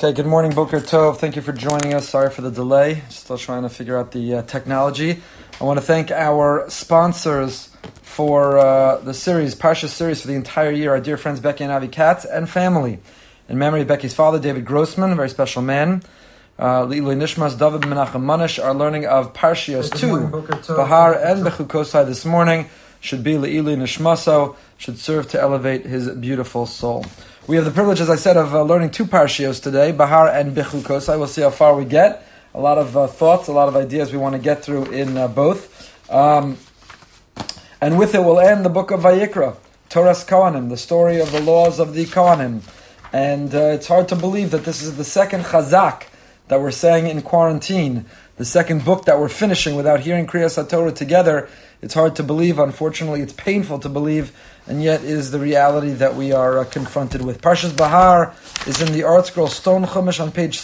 Okay, good morning, Boker Tov. Thank you for joining us. Sorry for the delay. Still trying to figure out the technology. I want to thank our sponsors for the series, Parsha series, for the entire year, our dear friends Becky and Avi Katz and family. In memory of Becky's father, David Grossman, a very special man. Le'ilui Nishmas, David Menachem Manish, our learning of Parshios 2, Bahar and Bechukosai this morning, should be Le'ilui Nishmaso, should serve to elevate his beautiful soul. We have the privilege, as I said, of learning two Parshios today, Bahar and Bechukosai. We'll see how far we get. A lot of thoughts, a lot of ideas we want to get through in both. And with it, we'll end the book of Vayikra, Torah's Kohanim, the story of the laws of the Kohanim. And it's hard to believe that this is the second Chazak that we're saying in quarantine, the second book that we're finishing without hearing Kriyas HaTorah together. It's hard to believe. Unfortunately, it's painful to believe, and yet is the reality that we are confronted with. Parshas Bahar is in the Art Scroll Stone Chumash on page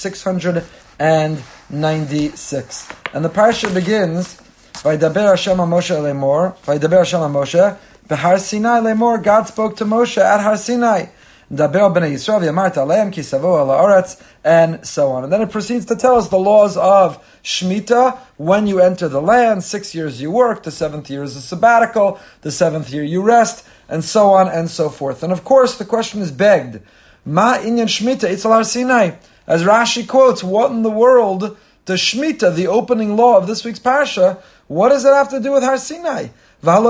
696. And the parsha begins, Vaydaber Hashem HaMoshe Lemor, Vaydaber Hashem HaMoshe, Behar Sinai Lemor, God spoke to Moshe at Har Sinai. Daber b'nei Yisrael v'yamart aleim ki savo ala aretz, and so on. And then it proceeds to tell us the laws of Shemitah, when you enter the land, 6 years you work, the 7th year is a sabbatical, the 7th year you rest, and so on and so forth. And of course, the question is begged, Ma inyan Shemitah itzel Har Sinai? As Rashi quotes, what in the world does Shemitah, the opening law of this week's parsha, what does it have to do with Har Sinai? In fact,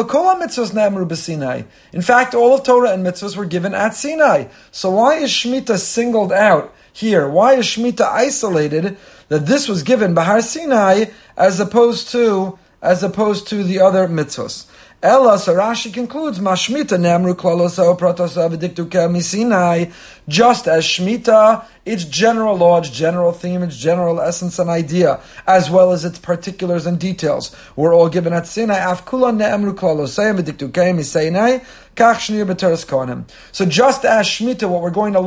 all of Torah and mitzvahs were given at Sinai. So why is Shemitah singled out here? Why is Shemitah isolated that this was given by Har Sinai as opposed to the other mitzvahs? Ella, so Rashi concludes, Mashmita namru klalosa pratosa v'diktuka misinai. Just as Shemitah, its general law, its general theme, its general essence and idea, as well as its particulars and details, were all given at Sinai. Afkula namru klalosa v'diktuka misinai. Kach shnir b'teres kohanim. So just as Shemitah, what we're going to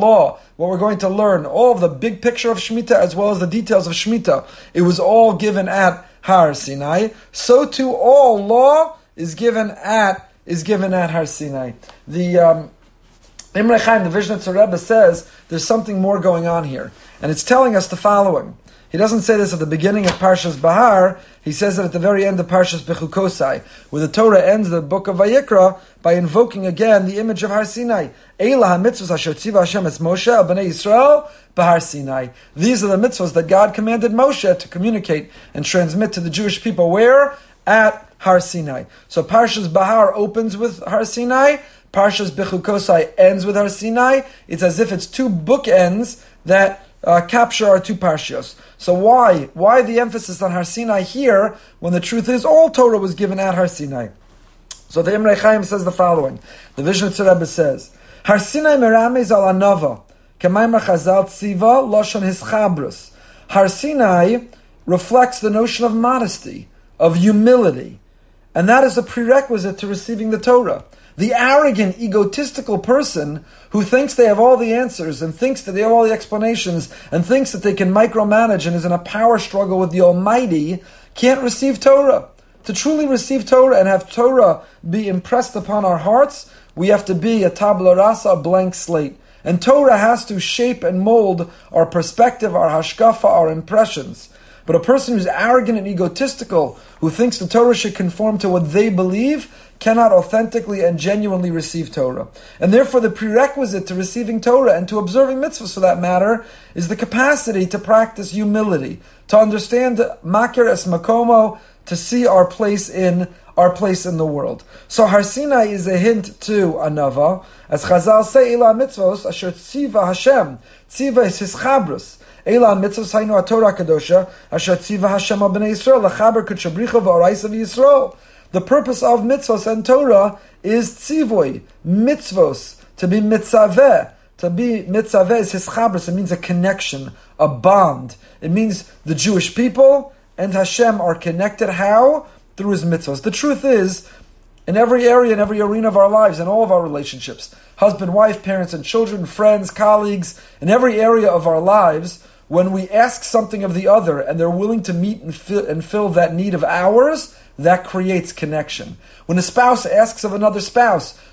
learn, all of the big picture of Shemitah as well as the details of Shemitah, it was all given at Har Sinai. So too all law is given at Har Sinai. The Imre Chaim, the Vishnitzer Rebbe, says there's something more going on here, and it's telling us the following. He doesn't say this at the beginning of Parshas Bahar. He says it at the very end of Parshas Bechukosai, where the Torah ends the book of Vayikra by invoking again the image of Har Sinai. Eila ha-mitzvos asher tziva Hashem es Moshe al bnei Yisrael b'Har Sinai. These are the mitzvos that God commanded Moshe to communicate and transmit to the Jewish people. Where? At Har Sinai. So Parshas Bahar opens with Har Sinai. Parshas Bechukosai ends with Har Sinai. It's as if it's two bookends that capture our two parshios. So why the emphasis on Har Sinai here when the truth is all Torah was given at Har Sinai? So the Imre Chaim says the following. The Vishnitzer Rebbe says, Har Sinai meramez al anava, k'maymer Chazal tziva loshan hischabrus. Har Sinai reflects the notion of modesty, of humility, and that is a prerequisite to receiving the Torah. The arrogant, egotistical person who thinks they have all the answers and thinks that they have all the explanations and thinks that they can micromanage and is in a power struggle with the Almighty can't receive Torah. To truly receive Torah and have Torah be impressed upon our hearts, we have to be a tabula rasa, a blank slate. And Torah has to shape and mold our perspective, our hashkafa, our impressions. But a person who's arrogant and egotistical, who thinks the Torah should conform to what they believe, cannot authentically and genuinely receive Torah. And therefore the prerequisite to receiving Torah and to observing mitzvahs for that matter is the capacity to practice humility, to understand makir es makomo, to see our place in the world. So Har Sinai is a hint to Anava, as Chazal say, Ela mitzvos asher tziva Hashem. Tziva is his chabrus. Ela mitzvos hainu HaTorah kadosha asher tziva Hashem al bnei Yisrael lachaber kutshabricha v'oraisa v'Yisrael. The purpose of mitzvos and Torah is tzivoy, mitzvos, to be mitzaveh. To be mitzaveh is his chabrus. It means a connection, a bond. It means the Jewish people and Hashem are connected. How? Through his mitzvahs. The truth is, in every area, in every arena of our lives, in all of our relationships, husband, wife, parents and children, friends, colleagues, in every area of our lives, when we ask something of the other and they're willing to meet and fill that need of ours, that creates connection. When a spouse asks of another spouse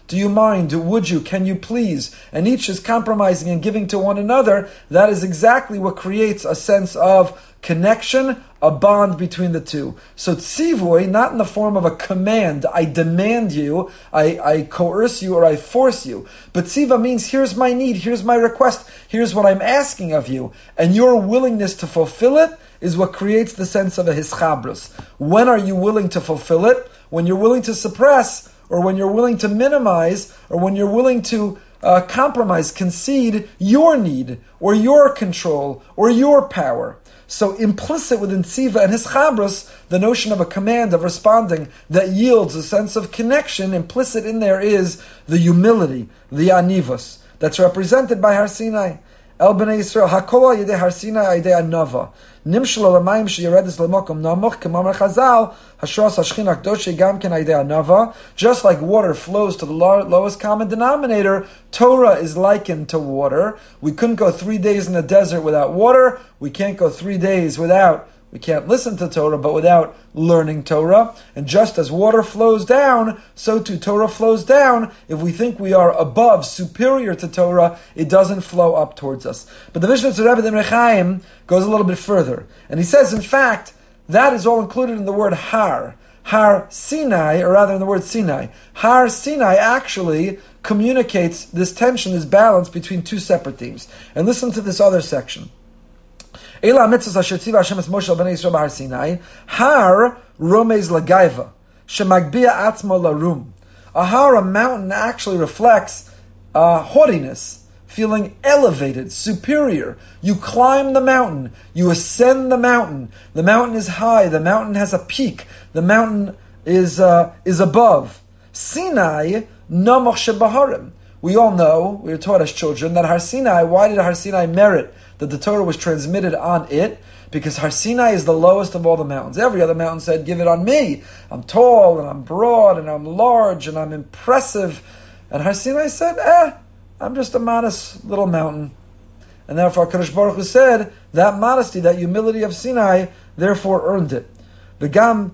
Do you mind? Would you? Can you please? And each is compromising and giving to one another. That is exactly what creates a sense of connection, a bond between the two. So tzivui, not in the form of a command, I demand you, I coerce you, or I force you. But tziva means, here's my need, here's my request, here's what I'm asking of you. And your willingness to fulfill it is what creates the sense of a hischabrus. When are you willing to fulfill it? When you're willing to suppress, or when you're willing to minimize, or when you're willing to compromise, concede your need, or your control, or your power. So implicit within tziva and hischabrus, the notion of a command, of responding, that yields a sense of connection, implicit in there is the humility, the anivus, that's represented by Har Sinai. El Bnei Yisrael, hakol al yedei Har Sinai yedei anava. Nimshal alamayim sheyeredis lemokom namuch, k'mamar Chazal, hashros hashchin hakdosh gam ken yedei anava. Just like water flows to the lowest common denominator, Torah is likened to water. We couldn't go 3 days in the desert without water. We can't go 3 days we can't listen to Torah, but without learning Torah. And just as water flows down, so too Torah flows down. If we think we are above, superior to Torah, it doesn't flow up towards us. But the Mishnah Rebbe the Rechaim goes a little bit further. And he says, in fact, that is all included in the word Har. Har Sinai, or rather in the word Sinai. Har Sinai actually communicates this tension, this balance between two separate themes. And listen to this other section. Har romez lagaiva, shemagbia atzmo larum. A har, a mountain, actually reflects haughtiness, feeling elevated, superior. You climb the mountain, you ascend the mountain. The mountain is high, the mountain has a peak, the mountain is above. Sinai, namoch shebaharim. We all know, we were taught as children, that Har Sinai, why did Har Sinai merit that the Torah was transmitted on it? Because Har Sinai is the lowest of all the mountains. Every other mountain said, give it on me. I'm tall, and I'm broad, and I'm large, and I'm impressive. And Har Sinai said, I'm just a modest little mountain. And therefore HaKadosh Baruch Hu said, that modesty, that humility of Sinai, therefore earned it. V'gam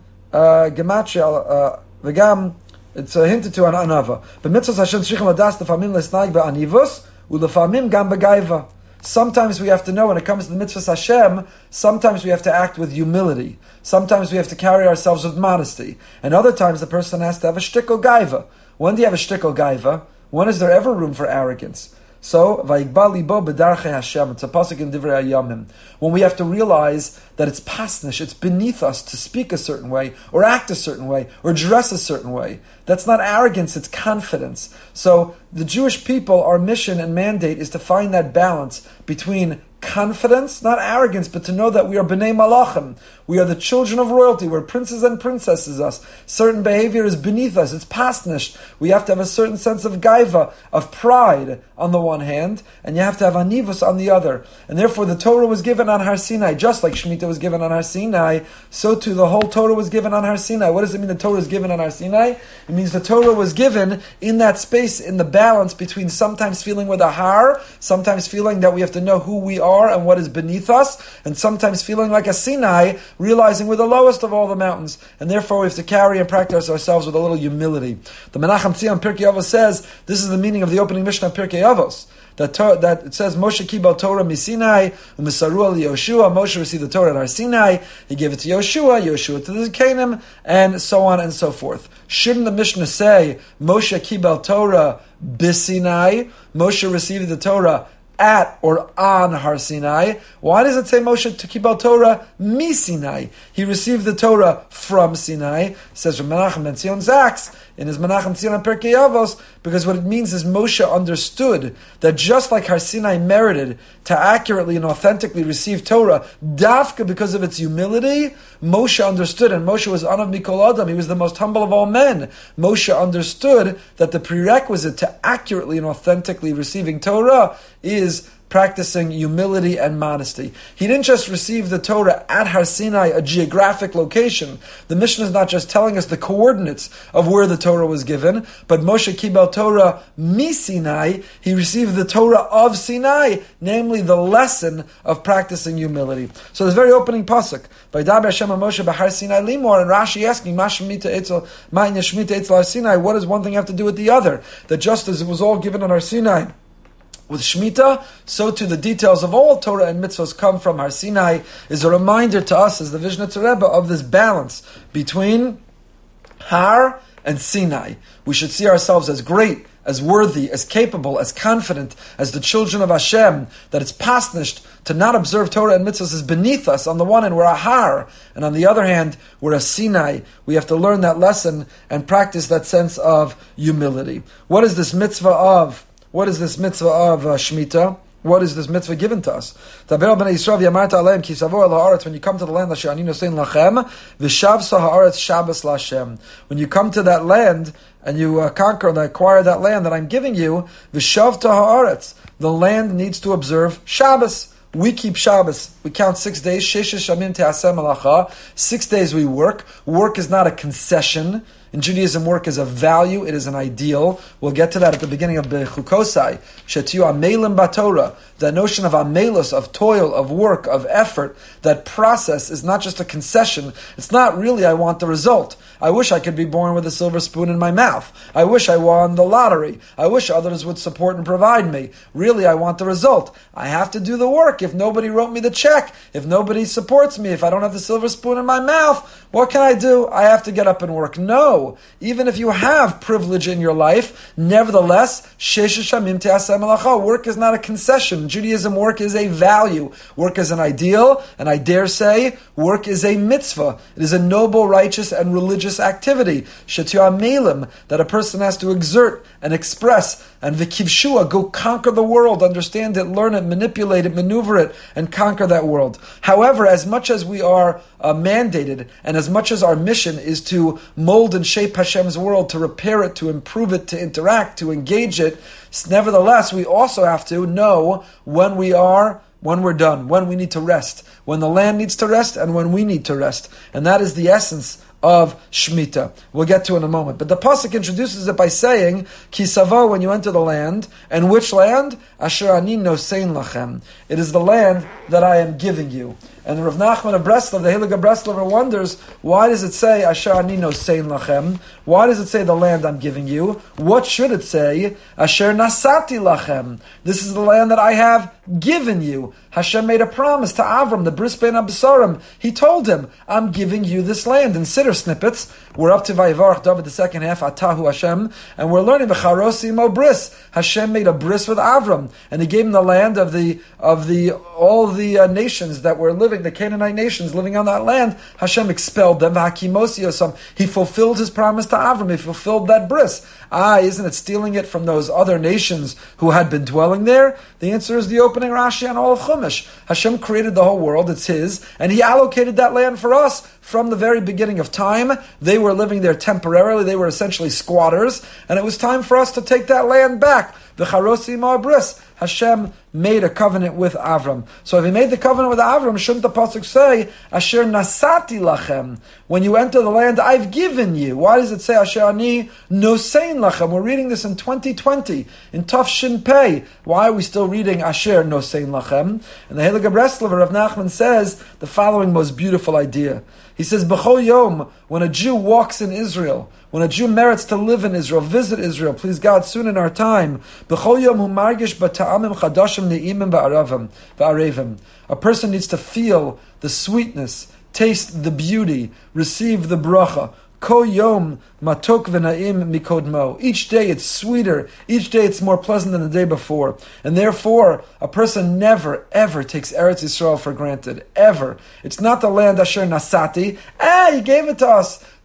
gematria, v'gam, it's hinted to an anava. But mitzvahs Hashem tzrichim ladas lefamim lesnaig be'anivus ulefamim gam begaiva. Sometimes we have to know when it comes to the mitzvahs Hashem, sometimes we have to act with humility. Sometimes we have to carry ourselves with modesty. And other times the person has to have a shtickle gaiva. When do you have a shtickle gaiva? When is there ever room for arrogance? So, Vayikba libo b'darchei Hashem. It's a pasuk in Divrei Hayamim. When we have to realize that it's pasnish, it's beneath us to speak a certain way, or act a certain way, or dress a certain way. That's not arrogance, it's confidence. So, the Jewish people, our mission and mandate is to find that balance between confidence, not arrogance, but to know that we are B'nai Malachim. We are the children of royalty. We're princes and princesses. Us. Certain behavior is beneath us. It's pasnish. We have to have a certain sense of gaiva, of pride on the one hand, and you have to have anivus on the other. And therefore the Torah was given on Har Sinai, just like Shemitah was given on Har Sinai, so too the whole Torah was given on Har Sinai. What does it mean the Torah is given on Har Sinai? It means the Torah was given in that space, in the balance between sometimes feeling with a har, sometimes feeling that we have to know who we are and what is beneath us, and sometimes feeling like a Sinai, realizing we're the lowest of all the mountains, and therefore we have to carry and practice ourselves with a little humility. The Menachem Tzion Pirkei Avos says, this is the meaning of the opening Mishnah of Pirkei Avos, that it says, Moshe kibal Torah misinai, u'misaru al Yoshua. Moshe received the Torah at Har Sinai, he gave it to Yoshua, Yoshua to the Zekanim, and so on and so forth. Shouldn't the Mishnah say, Moshe kibal Torah bisinai, Moshe received the Torah at or on Har Sinai? Why does it say Moshe to kibal Torah mi Sinai? He received the Torah from Sinai, says Menachem ben Tzion Zaks in his Menachem Tzion Pirkei Avos, because what it means is Moshe understood that just like Har Sinai merited to accurately and authentically receive Torah, dafka because of its humility, Moshe understood, and Moshe was Anav Mikol Adam, he was the most humble of all men. Moshe understood that the prerequisite to accurately and authentically receiving Torah is practicing humility and modesty. He didn't just receive the Torah at Har Sinai, a geographic location. The Mishnah is not just telling us the coordinates of where the Torah was given, but Moshe Kibel Torah mi Sinai. He received the Torah of Sinai, namely the lesson of practicing humility. So this very opening pasuk, Vaydaber Hashem Moshe b'Har Sinai limor, and Rashi asking, Ma Shemitah Eitzel, Ma'in Shemitah Eitzel Har Sinai. What does one thing have to do with the other? That just as it was all given on Har Sinai with Shemitah, so too the details of all Torah and mitzvahs come from Har Sinai, is a reminder to us as the Vishnitzer Rebbe of this balance between Har and Sinai. We should see ourselves as great, as worthy, as capable, as confident, as the children of Hashem, that it's pasnished to not observe Torah and mitzvahs is beneath us. On the one hand, we're a Har, and on the other hand, we're a Sinai. We have to learn that lesson and practice that sense of humility. What is this mitzvah of? What is this mitzvah of Shemitah? What is this mitzvah given to us? When you come to the land, when you come to that land and you conquer and acquire that land that I'm giving you, the land needs to observe Shabbos. We keep Shabbos. We count 6 days. 6 days we work. Work is not a concession. In Judaism, work is a value. It is an ideal. We'll get to that at the beginning of Bechukosai. Shetiu amelim batorah. That notion of amelus, of toil, of work, of effort, that process is not just a concession. It's not really, I want the result. I wish I could be born with a silver spoon in my mouth. I wish I won the lottery. I wish others would support and provide me. Really, I want the result. I have to do the work. If nobody wrote me the check, if nobody supports me, if I don't have the silver spoon in my mouth, what can I do? I have to get up and work. No. Even if you have privilege in your life, nevertheless, work is not a concession. In Judaism, work is a value. Work is an ideal, and I dare say, work is a mitzvah. It is a noble, righteous, and religious activity. That a person has to exert and express, and v'kivshua, go conquer the world, understand it, learn it, manipulate it, maneuver it, and conquer that world. However, as much as we are mandated, and as much as our mission is to mold and shape Hashem's world, to repair it, to improve it, to interact, to engage it, nevertheless, we also have to know when we're done, when we need to rest, when the land needs to rest, and when we need to rest. And that is the essence of Shemitah. We'll get to in a moment. But the pasuk introduces it by saying, Ki savo, when you enter the land. And which land? Asher ani nosein lachem. It is the land that I am giving you. And Rav Nachman of Breslov, the Heilige Breslover, wonders, why does it say, Asher ani nosein lachem? Why does it say the land I'm giving you? What should it say? Asher nasati lachem. This is the land that I have given you. Hashem made a promise to Avram, the Bris Ben Absarim. He told him, I'm giving you this land. In Siddur snippets, we're up to Vayivarach David, the second half, Atahu Hashem, and we're learning V'charosi mo bris. Hashem made a bris with Avram, and he gave him the land of all the nations that were living, the Canaanite nations living on that land. Hashem expelled them. He fulfilled his promise to Avram. He fulfilled that bris. Isn't it stealing it from those other nations who had been dwelling there? The answer is the opening Rashi on all of Chumash. Hashem created the whole world, it's His, and He allocated that land for us from the very beginning of time. They were living there temporarily, they were essentially squatters, and it was time for us to take that land back. V'charosi ma bris. Hashem made a covenant with Avram. So if He made the covenant with Avram, shouldn't the pasuk say, Asher nasati lachem? When you enter the land I've given you. Why does it say Asher ani nosein lachem? We're reading this in 2020, in Taf Shin Pei. Why are we still reading Asher nosein lachem? And the Heilige Breslover of Nachman says the following most beautiful idea. He says, B'chol yom, when a Jew walks in Israel, when a Jew merits to live in Israel, visit Israel, please God, soon in our time, B'chol yom hu margish b'ta'amim chadashim ne'imim v'arevim. A person needs to feel the sweetness, taste the beauty, receive the bracha. Ko yom matok v'na'im mikodmo. Each day it's sweeter. Each day it's more pleasant than the day before. And therefore, a person never, ever takes Eretz Yisrael for granted. Ever. It's not the land Asher Nasati. He gave it to us.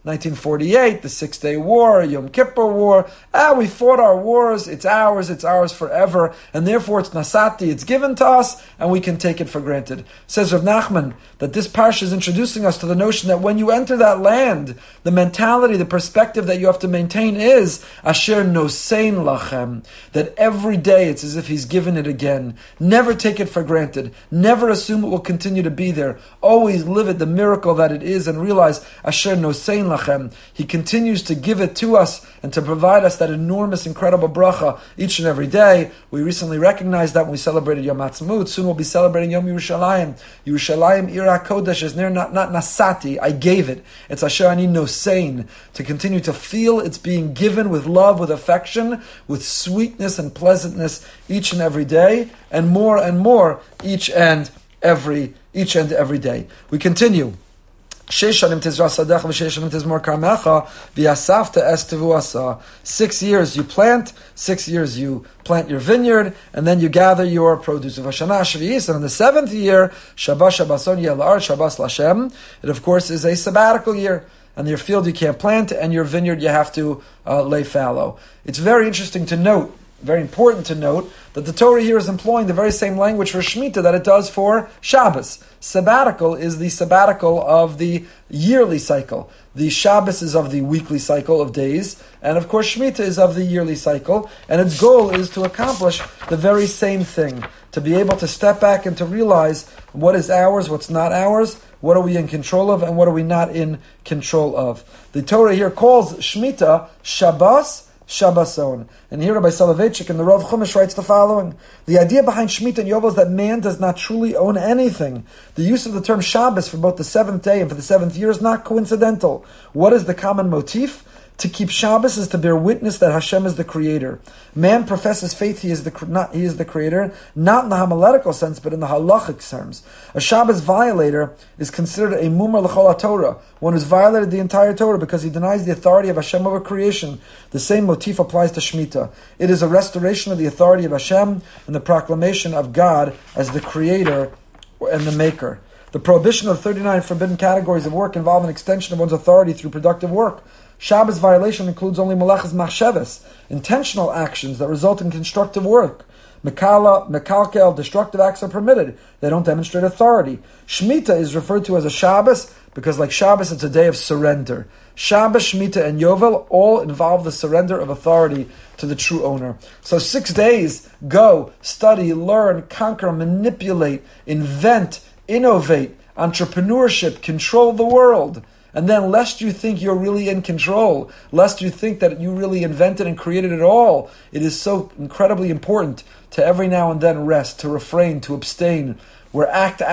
1948, the Six-Day War, Yom Kippur War. We fought our wars. It's ours forever. And therefore it's nasati, it's given to us, and we can take it for granted. Says Rav Nachman that this parsha is introducing us to the notion that when you enter that land, the mentality, the perspective that you have to maintain is asher nosein lachem, that every day it's as if he's given it again. Never take it for granted. Never assume it will continue to be there. Always live it, the miracle that it is, and realize asher nosein lachem. He continues to give it to us and to provide us that enormous, incredible bracha each and every day. We recently recognized that when we celebrated Yom Ha'atzmaut. Soon we'll be celebrating Yom Yerushalayim. Yerushalayim Ira Kodesh is not nasati, I gave it. It's asher ani nosein, to continue to feel it's being given with love, with affection, with sweetness and pleasantness each and every day, and more each and every day. We continue. 6 years you plant, 6 years you plant your vineyard, and then you gather your produce. And in the 7th year, it of course is a sabbatical year. And your field you can't plant, and your vineyard you have to lay fallow. It's very interesting to note, very important to note, that the Torah here is employing the very same language for Shemitah that it does for Shabbos. Sabbatical is the sabbatical of the yearly cycle. The Shabbos is of the weekly cycle of days, and of course Shemitah is of the yearly cycle, and its goal is to accomplish the very same thing, to be able to step back and to realize what is ours, what's not ours, what are we in control of, and what are we not in control of. The Torah here calls Shemitah Shabbos, Shabbason. And here Rabbi Soloveitchik in the Rav Chumash writes the following: the idea behind Shemitah and Yovel is that man does not truly own anything. The use of the term Shabbos for both the 7th day and for the 7th year is not coincidental. What is the common motif? To keep Shabbos is to bear witness that Hashem is the creator. Man professes faith he is the creator, not in the homiletical sense, but in the halachic terms. A Shabbos violator is considered a mumar l'chol Torah, one who's violated the entire Torah because he denies the authority of Hashem over creation. The same motif applies to Shemitah. It is a restoration of the authority of Hashem and the proclamation of God as the creator and the maker. The prohibition of 39 forbidden categories of work involve an extension of one's authority through productive work. Shabbos violation includes only malachas machsheves, intentional actions that result in constructive work. Mekalkel, destructive acts are permitted. They don't demonstrate authority. Shemitah is referred to as a Shabbos because, like Shabbos, it's a day of surrender. Shabbos, Shemitah, and Yovel all involve the surrender of authority to the true owner. So 6 days, go, study, learn, conquer, manipulate, invent, innovate, entrepreneurship, control the world. And then, lest you think you're really in control, lest you think that you really invented and created it all, it is so incredibly important to every now and then rest, to refrain, to abstain, where act,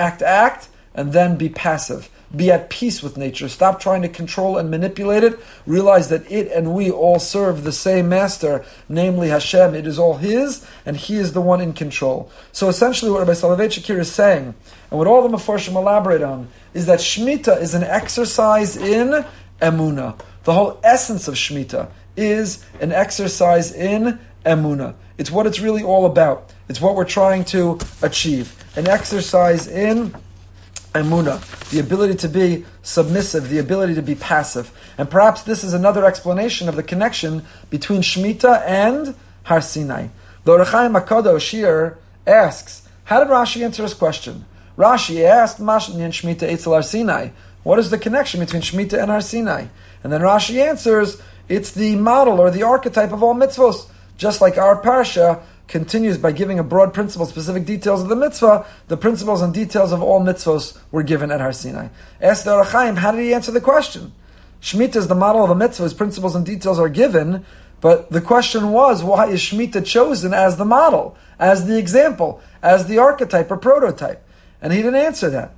and then be passive. Be at peace with nature. Stop trying to control and manipulate it. Realize that it and we all serve the same master, namely Hashem. It is all His, and He is the one in control. So essentially what Rabbi Soloveitchik here is saying, and what all the Mefarshim elaborate on, is that Shemitah is an exercise in Emunah. The whole essence of Shemitah is an exercise in Emunah. It's what it's really all about. It's what we're trying to achieve. An exercise in Emunah, the ability to be submissive, the ability to be passive. And perhaps this is another explanation of the connection between Shemitah and Har Sinai. The Ohr HaChaim HaKadosh here asks, how did Rashi answer his question? Rashi asked, Mashnian Shemitah Eitzel Har Sinai. What is the connection between Shemitah and Har Sinai? And then Rashi answers, it's the model or the archetype of all mitzvos. Just like our parsha continues by giving a broad principle, specific details of the mitzvah, the principles and details of all mitzvos were given at Har Sinai. Asked the Ohr HaChaim, how did he answer the question? Shemitah is the model of a mitzvah, his principles and details are given, but the question was, why is Shemitah chosen as the model, as the example, as the archetype or prototype? And he didn't answer that.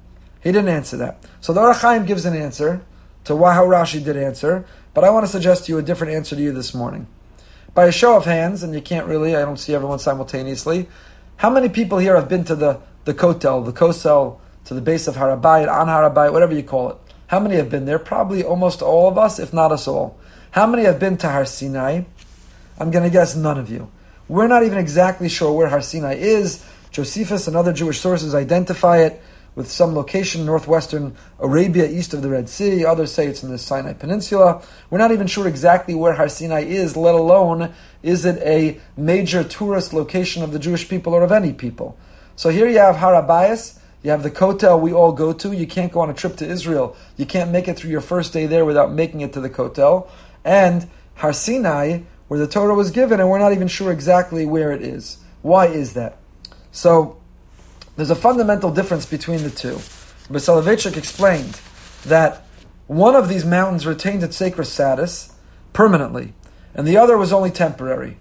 So the Ohr HaChaim gives an answer to how Rashi did answer, but I want to suggest to you a different answer to you this morning. By a show of hands, and you can't really, I don't see everyone simultaneously, how many people here have been to the Kotel, the Kosel, to the base of Har HaBayit, on Har HaBayit, whatever you call it? How many have been there? Probably almost all of us, if not us all. How many have been to Har Sinai? I'm going to guess none of you. We're not even exactly sure where Har Sinai is. Josephus and other Jewish sources identify it. with some location in northwestern Arabia, east of the Red Sea. Others say it's in the Sinai Peninsula. We're not even sure exactly where Har Sinai is, let alone is it a major tourist location of the Jewish people or of any people. So here you have Har Habayis, you have the Kotel we all go to. You can't go on a trip to Israel. You can't make it through your first day there without making it to the Kotel. And Har Sinai, where the Torah was given, and we're not even sure exactly where it is. Why is that? So, there's a fundamental difference between the two. Rabbi Soloveitchik explained that one of these mountains retained its sacred status permanently, and the other was only temporary.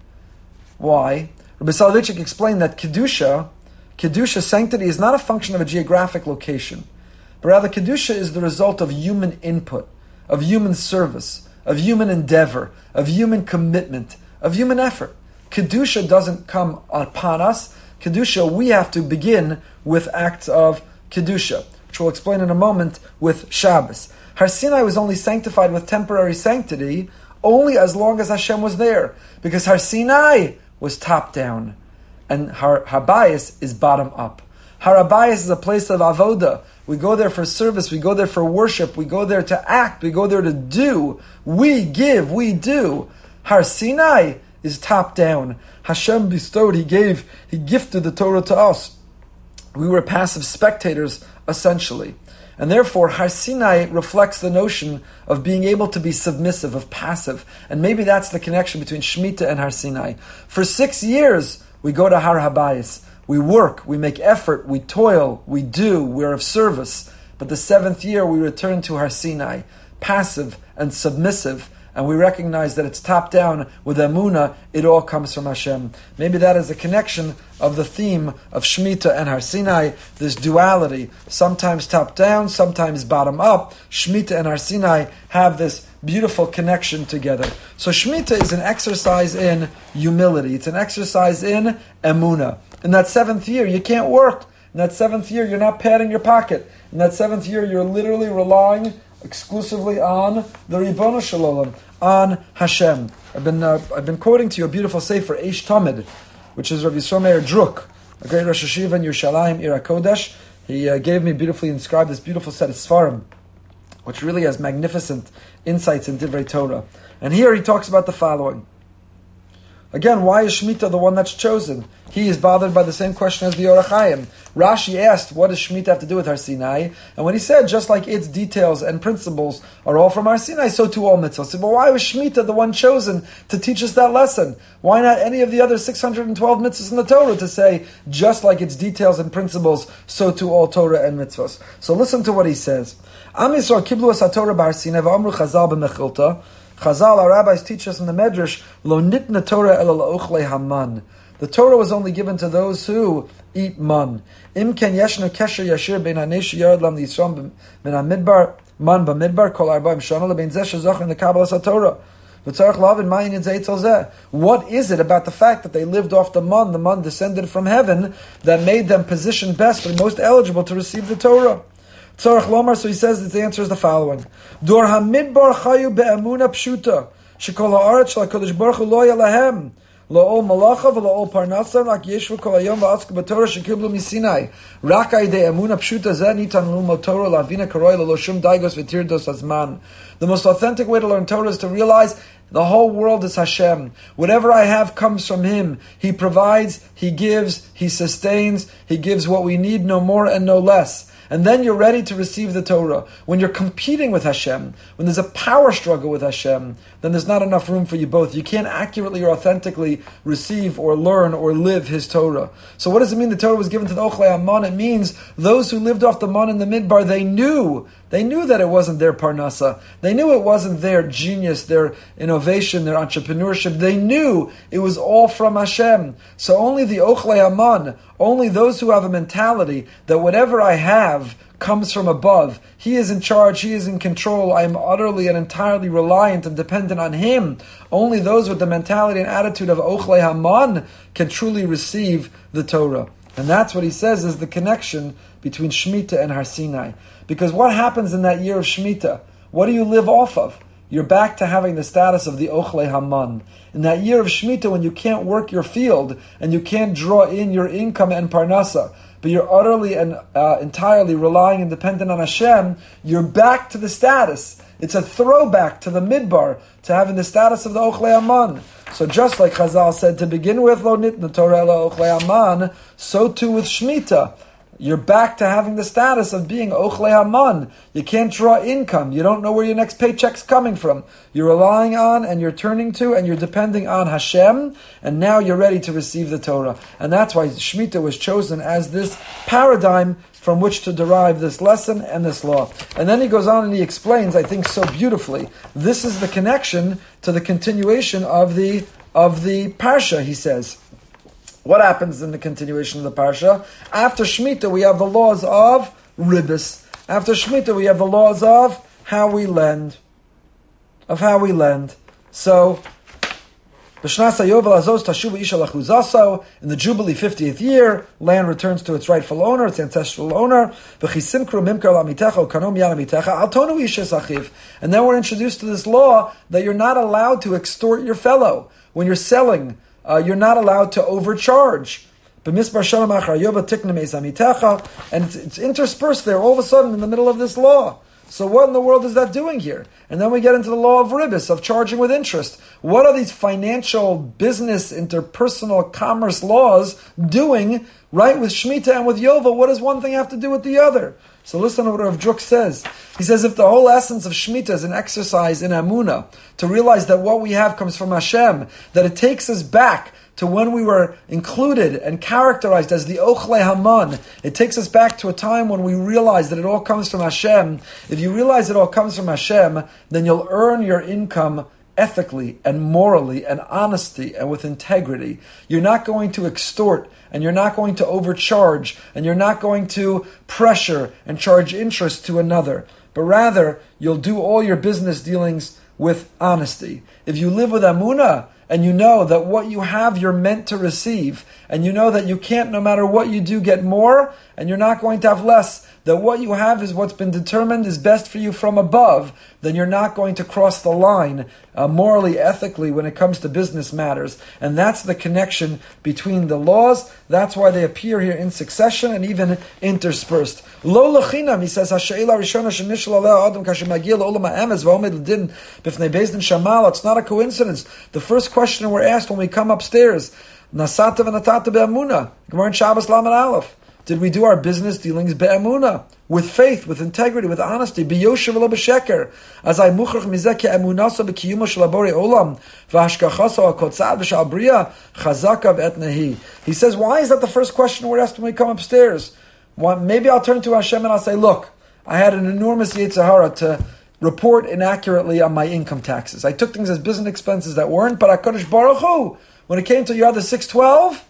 Why? Rabbi Soloveitchik explained that Kedusha sanctity is not a function of a geographic location, but rather Kedusha is the result of human input, of human service, of human endeavor, of human commitment, of human effort. Kedusha doesn't come upon us. Kedusha, we have to begin with acts of Kedusha, which we'll explain in a moment with Shabbos. Har Sinai was only sanctified with temporary sanctity only as long as Hashem was there, because Har Sinai was top down, and Har Habayis is bottom up. Har Habayis is a place of avoda. We go there for service, we go there for worship, we go there to act, we go there to do. We give, we do. Har Sinai is top down. Hashem bestowed, He gifted the Torah to us. We were passive spectators, essentially. And therefore, Har Sinai reflects the notion of being able to be submissive, of passive. And maybe that's the connection between Shemitah and Har Sinai. For 6 years, we go to Har Habayis. We work, we make effort, we toil, we do, we're of service. But the 7th year, we return to Har Sinai, passive and submissive, and we recognize that it's top down with Emunah, it all comes from Hashem. Maybe that is a connection of the theme of Shemitah and Har Sinai, this duality, sometimes top down, sometimes bottom up. Shemitah and Har Sinai have this beautiful connection together. So Shemitah is an exercise in humility. It's an exercise in Emunah. In that 7th year, you can't work. In that 7th year, you're not padding your pocket. In that 7th year, you're literally relying exclusively on the Ribono Shel Olam, on Hashem. I've been quoting to you a beautiful sefer, Eish Tamid, which is Rabbi Yisrael Meir Druk, a great Rosh Hashiva in Yerushalayim, Ir HaKodesh. He gave me beautifully inscribed this beautiful set of Sfarim, which really has magnificent insights in Divrei Torah. And here he talks about the following. Again, why is Shemitah the one that's chosen? He is bothered by the same question as the Orach Chaim. Rashi asked, what does Shemitah have to do with Har Sinai? And when he said, just like its details and principles are all from Har Sinai, so too all mitzvahs. So, but why was Shemitah the one chosen to teach us that lesson? Why not any of the other 612 mitzvahs in the Torah to say, just like its details and principles, so too all Torah and mitzvahs? So listen to what he says. Am Yisrael kiblu es HaTorah b'Har Sinai v'amru Chazal b'Mechilta. Chazal, our rabbis teach us in the Medrash, Lo nitna Torah ela la'ochlei haman. The Torah was only given to those who eat man. Im ken yeshno kesher yashir bein hanesh yarad lam Yisrael ben hamidbar man b'midbar kol arba'im shana lebein zeh shezachar in the Kabbalah Torah. What is it about the fact that they lived off the man descended from heaven, that made them positioned best and most eligible to receive the Torah? So he says that the answer is the following. Dor hamidbar chayu be'emuna pshuta shekol ha'aretz shel HaKadosh Baruch Hu lo yalahem la'ol malacha v'la'ol parnasa rak yeshvu kol hayom v'atzku b'torah shekiblu misinai rak ayde emuna pshuta zeh nitan l'lmod Torah la'avina karoi la'lo shum daigos v'tirdos azman. The most authentic way to learn Torah is to realize the whole world is Hashem. Whatever I have comes from Him. He provides, He gives, He sustains, He gives what we need, no more and no less. And then you're ready to receive the Torah. When you're competing with Hashem, when there's a power struggle with Hashem, then there's not enough room for you both. You can't accurately or authentically receive or learn or live His Torah. So what does it mean the Torah was given to the Ochlei Haman? It means those who lived off the man in the midbar, they knew that it wasn't their parnasa. They knew it wasn't their genius, their innovation, their entrepreneurship. They knew it was all from Hashem. So only the Ochlei Haman, only those who have a mentality that whatever I have comes from above. He is in charge, He is in control. I am utterly and entirely reliant and dependent on Him. Only those with the mentality and attitude of Ochlei Haman can truly receive the Torah. And that's what he says is the connection between Shemitah and Har Sinai. Because what happens in that year of Shemitah? What do you live off of? You're back to having the status of the Ochlei Haman. In that year of Shemitah, when you can't work your field and you can't draw in your income and parnasa, but you're utterly and entirely relying and dependent on Hashem, you're back to the status. It's a throwback to the midbar, to having the status of the Ochlei Aman. So just like Chazal said to begin with, Lo nitna Torah lo Ochlei Aman, so too with Shemitah. You're back to having the status of being Ochlei Haman. You can't draw income. You don't know where your next paycheck's coming from. You're relying on and you're turning to and you're depending on Hashem, and now you're ready to receive the Torah. And that's why Shemitah was chosen as this paradigm from which to derive this lesson and this law. And then he goes on and he explains, I think so beautifully, this is the connection to the continuation of the Parsha, he says. What happens in the continuation of the Parsha? After Shemitah, we have the laws of Ribbis. After Shemitah, we have the laws of how we lend. So, in the Jubilee 50th year, land returns to its rightful owner, its ancestral owner. And then we're introduced to this law that you're not allowed to extort your fellow. When you're selling, you're not allowed to overcharge. And it's interspersed there all of a sudden in the middle of this law. So what in the world is that doing here? And then we get into the law of ribbis, of charging with interest. What are these financial, business, interpersonal, commerce laws doing, right, with Shemitah and with Yovel? What does one thing have to do with the other? So listen to what Rav Druk says. He says, if the whole essence of Shemitah is an exercise in Amunah, to realize that what we have comes from Hashem, that it takes us back to when we were included and characterized as the Ochlei Haman. It takes us back to a time when we realize that it all comes from Hashem. If you realize it all comes from Hashem, then you'll earn your income ethically and morally and honesty and with integrity. You're not going to extort, and you're not going to overcharge, and you're not going to pressure and charge interest to another, but rather you'll do all your business dealings with honesty. If you live with Amunah, and you know that what you have you're meant to receive, and you know that you can't, no matter what you do, get more, and you're not going to have less, that what you have is what's been determined is best for you from above, then you're not going to cross the line morally, ethically, when it comes to business matters. And that's the connection between the laws. That's why they appear here in succession and even interspersed. Lo lechinam, he says, Hasha'ila Rishona shenishal aleh adam kasher magiel olam ha'emes v'omed l'din b'fnei beis din shamal. It's not a coincidence. The first question we're asked when we come upstairs, Nasata v'natata be'amunah, Gemara in Shabbos Lamed Aleph. Did we do our business dealings be'emunah, with faith, with integrity, with honesty, b'yosher v'lo b'sheker? As I muchrach mizeh ke'emunaso b'kiyumo shel habori olam v'hashkachaso ha'kotzad v'shal bria chazaka v'etnehi. He says, why is that the first question we're asked when we come upstairs? Maybe I'll turn to Hashem and I'll say, look, I had an enormous Yetzer Hara to report inaccurately on my income taxes. I took things as business expenses that weren't, but HaKadosh Baruch Hu, when it came to Yad the 612,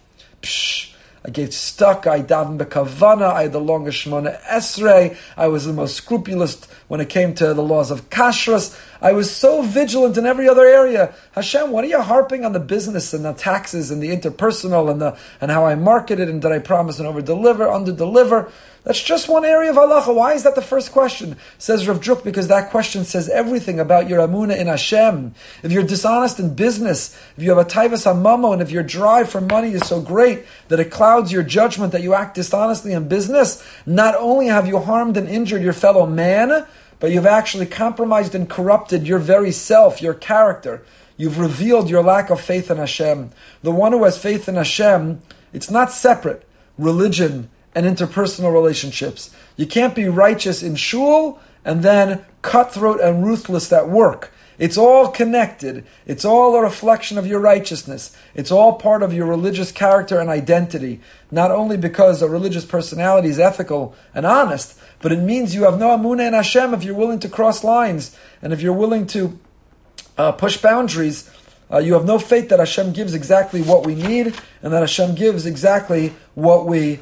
I get stuck. I daven bekavana. I had the longest Shemona Esrei. I was the most scrupulous when it came to the laws of kashrus. I was so vigilant in every other area. Hashem, what are you harping on the business and the taxes and the interpersonal and how I marketed and did I promise and over-deliver, under-deliver? That's just one area of halacha. Why is that the first question? Says Rav Druk, because that question says everything about your amunah in Hashem. If you're dishonest in business, if you have a taivas hamamo, and if your drive for money is so great that it clouds your judgment that you act dishonestly in business, not only have you harmed and injured your fellow man, but you've actually compromised and corrupted your very self, your character. You've revealed your lack of faith in Hashem. The one who has faith in Hashem, it's not separate. Religion and interpersonal relationships. You can't be righteous in shul and then cutthroat and ruthless at work. It's all connected. It's all a reflection of your righteousness. It's all part of your religious character and identity. Not only because a religious personality is ethical and honest, but it means you have no amunah in Hashem if you're willing to cross lines and if you're willing to push boundaries. You have no faith that Hashem gives exactly what we need and that Hashem gives exactly what we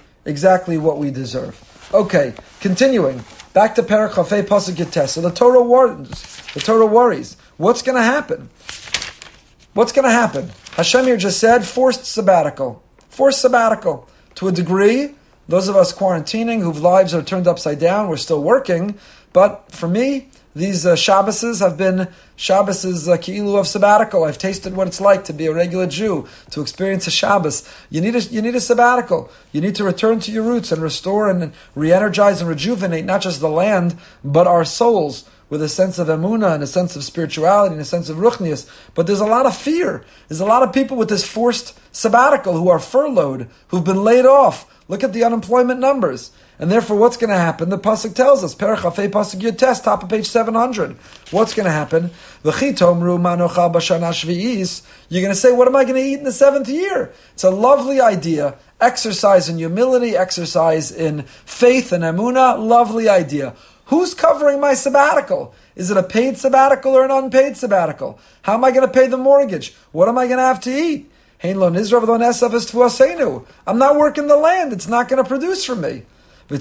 deserve. Okay, continuing. Back to Perek Chafei Pasuk Yutes. So the Torah worries. What's going to happen? What's going to happen? Hashem here just said forced sabbatical. Forced sabbatical. To a degree, those of us quarantining whose lives are turned upside down, we're still working. But for me, Shabbases have been Shabbases ki'ilu of sabbatical. I've tasted what it's like to be a regular Jew, to experience a Shabbos. You need a sabbatical. You need to return to your roots and restore and re-energize and rejuvenate not just the land, but our souls with a sense of emunah and a sense of spirituality and a sense of ruchnius. But there's a lot of fear. There's a lot of people with this forced sabbatical who are furloughed, who've been laid off. Look at the unemployment numbers. And therefore, what's going to happen? The pasuk tells us, Perach Hafei pasuk Yud Tes, top of page 700. What's going to happen? You're going to say, what am I going to eat in the seventh year? It's a lovely idea. Exercise in humility, exercise in faith and emunah, lovely idea. Who's covering my sabbatical? Is it a paid sabbatical or an unpaid sabbatical? How am I going to pay the mortgage? What am I going to have to eat? I'm not working the land. It's not going to produce for me. So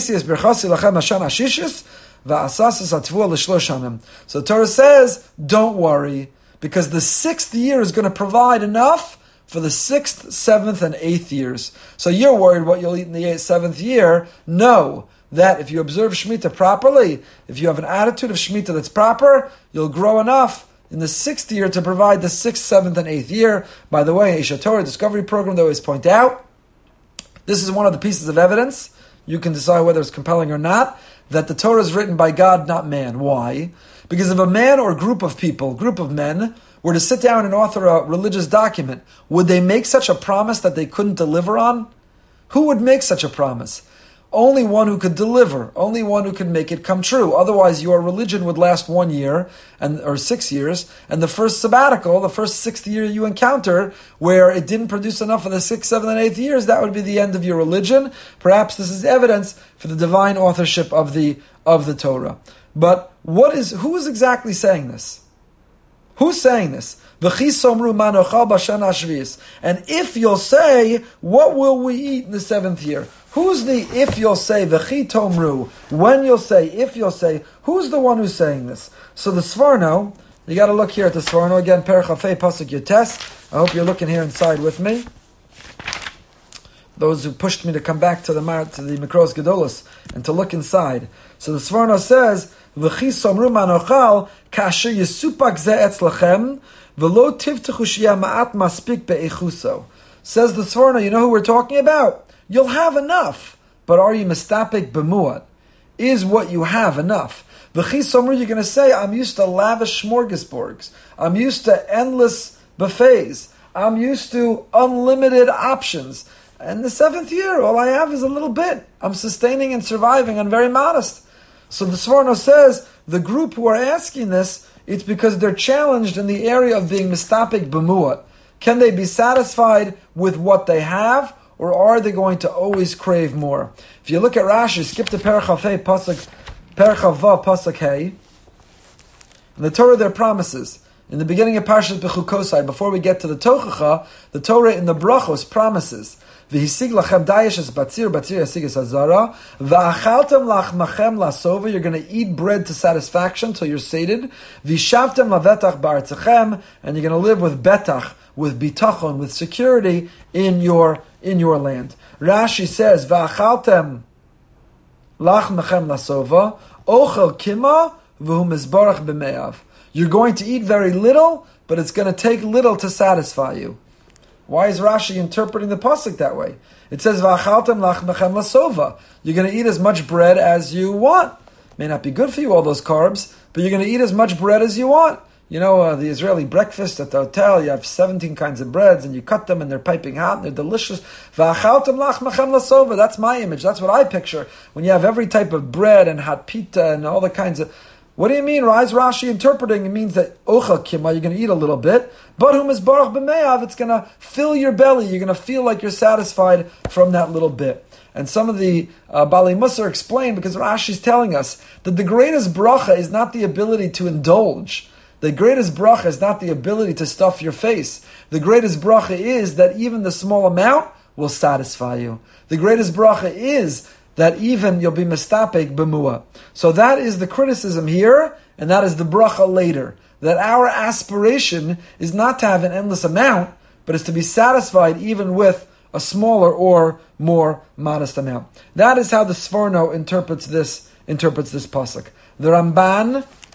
the Torah says, don't worry, because the sixth year is going to provide enough for the sixth, seventh, and eighth years. So you're worried what you'll eat in the seventh year. No, that if you observe Shemitah properly, if you have an attitude of Shemitah that's proper, you'll grow enough in the sixth year to provide the sixth, seventh, and eighth year. By the way, Isha Torah Discovery Program, they always point out, this is one of the pieces of evidence, you can decide whether it's compelling or not, that the Torah is written by God, not man. Why? Because if a man or group of people, group of men, were to sit down and author a religious document, would they make such a promise that they couldn't deliver on? Who would make such a promise? Only one who could deliver, only one who could make it come true. Otherwise, your religion would last 1 year or 6 years, and the first sabbatical, the first sixth year you encounter, where it didn't produce enough for the sixth, seventh, and eighth years, that would be the end of your religion. Perhaps this is evidence for the divine authorship of the Torah. But who is exactly saying this? Who's saying this? And if you'll say, what will we eat in the seventh year? Who's the if you'll say, v'chi tomru, when you'll say, if you'll say, who's the one who's saying this? So the Sforno, you got to look here at the Sforno again, Perach Hafei pasuk Yud Tes. I hope you're looking here inside with me. Those who pushed me to come back to the Mikros Gedolos and to look inside. So the Sforno says, v'chi somru manochal, kasher yisupak ze etzlachem, v'lo tivtechu sheyeh ma'at maspik be'echuso. Says the Sforno, you know who we're talking about? You'll have enough, but are you mistapik b'muat? Is what you have enough? V'chi somru, you're going to say, I'm used to lavish smorgasbords. I'm used to endless buffets. I'm used to unlimited options. And the seventh year, all I have is a little bit. I'm sustaining and surviving. I'm very modest. So the Sforno says, the group who are asking this, it's because they're challenged in the area of being mistapik b'muat. Can they be satisfied with what they have, or are they going to always crave more? If you look at Rashi, skip to Perach Hafei pasuk Hey. In the Torah there are promises. In the beginning of Parashat Bechukosai, before we get to the Tochacha, the Torah in the Brachos promises. V'hisig lachem dayesh es batzir yasig es hazara. V'achaltem lachmachem lasova. You're going to eat bread to satisfaction till you're sated. V'shavtem lavetach ba'artzachem. And you're going to live with betach, with bitachon, with security in your land. Rashi says, V'achaltem lachmachem lasova. Ochel kima v'hu mizbarach b'me'av. You're going to eat very little, but it's going to take little to satisfy you. Why is Rashi interpreting the pasuk that way? It says, "V'achaltem lachmechem lasova." You're going to eat as much bread as you want. May not be good for you, all those carbs, but you're going to eat as much bread as you want. You know, the Israeli breakfast at the hotel, you have 17 kinds of breads, and you cut them, and they're piping hot, and they're delicious. V'achaltem lachmechem lasova. That's my image. That's what I picture. When you have every type of bread, and hot pita, and all the kinds of... What do you mean? Why is Rashi interpreting? It means that ochel kima, you're going to eat a little bit, but hum is barach b'me'av, it's going to fill your belly. You're going to feel like you're satisfied from that little bit. And some of the Balei Musar explain, because Rashi's telling us that the greatest bracha is not the ability to indulge. The greatest bracha is not the ability to stuff your face. The greatest bracha is that even the small amount will satisfy you. The greatest bracha is that even you'll be mistapek b'muah. So that is the criticism here, and that is the bracha later. That our aspiration is not to have an endless amount, but is to be satisfied even with a smaller or more modest amount. That is how the Sforno interprets this pasuk. The Ramban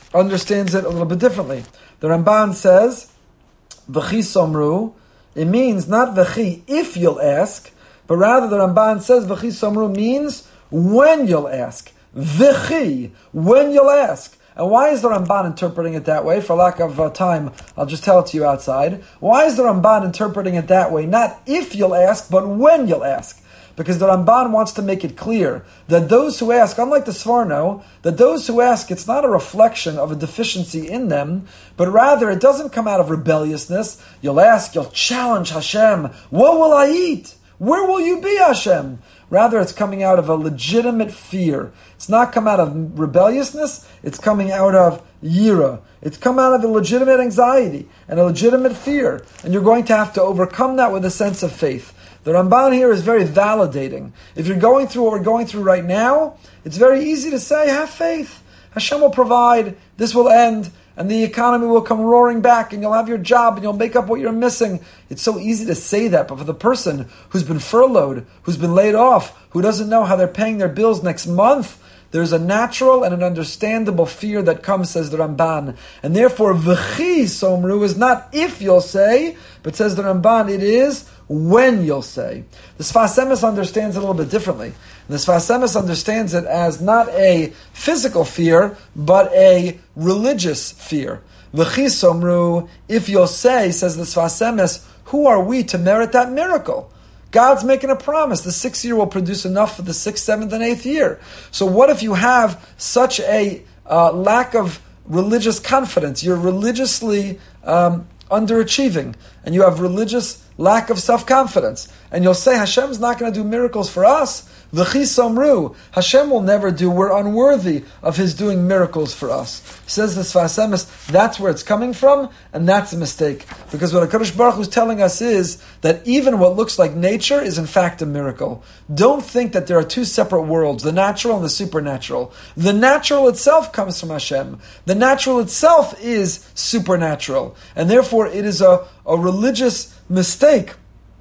understands it a little bit differently. The Ramban says, V'chi somru, it means not v'chi if you'll ask, but rather the Ramban says v'chi somru means when you'll ask. V'chi, when you'll ask. And why is the Ramban interpreting it that way? For lack of time, I'll just tell it to you outside. Why is the Ramban interpreting it that way? Not if you'll ask, but when you'll ask. Because the Ramban wants to make it clear that those who ask, unlike the Sforno, that those who ask, it's not a reflection of a deficiency in them, but rather it doesn't come out of rebelliousness. You'll ask, you'll challenge Hashem. What will I eat? Where will you be, Hashem? Rather, it's coming out of a legitimate fear. It's not come out of rebelliousness, it's coming out of yira. It's come out of a legitimate anxiety and a legitimate fear. And you're going to have to overcome that with a sense of faith. The Ramban here is very validating. If you're going through what we're going through right now, it's very easy to say, have faith. Hashem will provide, this will end, and the economy will come roaring back, and you'll have your job, and you'll make up what you're missing. It's so easy to say that, but for the person who's been furloughed, who's been laid off, who doesn't know how they're paying their bills next month, there's a natural and an understandable fear that comes, says the Ramban. And therefore, v'chi somru is not if you'll say, but says the Ramban, it is when you'll say. The Sfas Emes understands it a little bit differently. The Sfas Emes understands it as not a physical fear, but a religious fear. V'chi somru, if you'll say, says the Sfas Emes, who are we to merit that miracle? God's making a promise. The 6th year will produce enough for the 6th, 7th, and 8th year. So what if you have such a lack of religious confidence? You're religiously underachieving, and you have religious lack of self-confidence. And you'll say, Hashem's not going to do miracles for us. V'chi somru, Hashem will never do. We're unworthy of His doing miracles for us. Says the Sfas Emes, that's where it's coming from, and that's a mistake. Because what HaKadosh Baruch Hu is telling us is that even what looks like nature is in fact a miracle. Don't think that there are two separate worlds, the natural and the supernatural. The natural itself comes from Hashem. The natural itself is supernatural. And therefore it is a religious mistake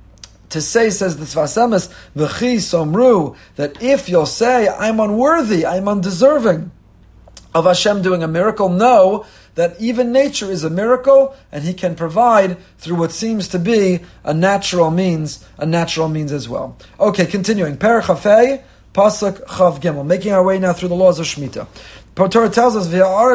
to say, says the Sfas Emes, v'chi somru, that if you'll say, I'm unworthy, I'm undeserving of Hashem doing a miracle, know that even nature is a miracle, and He can provide through what seems to be a natural means as well. Okay, continuing. Perek Chafei, Pasuk Chav Gimel, making our way now through the laws of Shemitah. Torah tells us,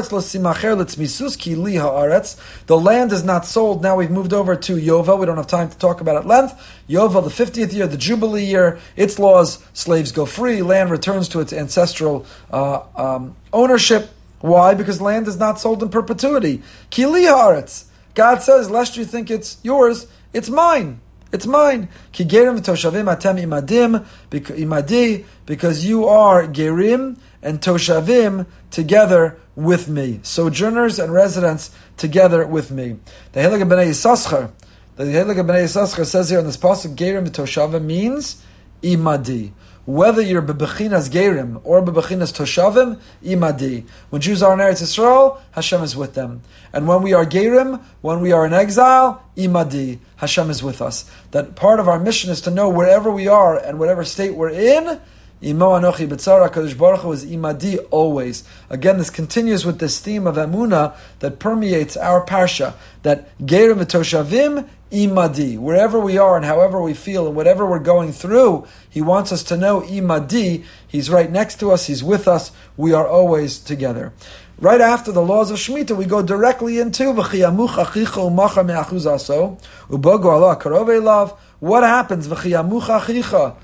the land is not sold. Now we've moved over to Yovel. We don't have time to talk about it at length. Yovel, the 50th year, the Jubilee year, its laws, slaves go free, land returns to its ancestral ownership. Why? Because land is not sold in perpetuity. Ki li haaretz. God says, lest you think it's yours, it's mine. It's mine. Ki gerim v'toshavim atem imadi, because you are gerim and toshavim together with me. Sojourners and residents together with me. The Hillel B'nai Yisachar says here in this pasuk, gerim v'toshavim means imadi. Whether you're bebechinas gerim or bebechinas toshavim, imadi. When Jews are in Eretz Yisrael, Hashem is with them. And when we are gerim, when we are in exile, imadi. Hashem is with us. That part of our mission is to know wherever we are and whatever state we're in, Imo Anochi B'tzara, HaKadosh Baruch Hu is imadi always. Again, this continues with this theme of Emunah that permeates our parsha, that gerim v'toshavim imadi. Wherever we are and however we feel and whatever we're going through, He wants us to know imadi. He's right next to us. He's with us. We are always together. Right after the laws of Shemitah, we go directly into v'chiyamuch achicha u'macha me'achuz aso u'bogo ala karov elav. What happens? V'chiyamuch achicha.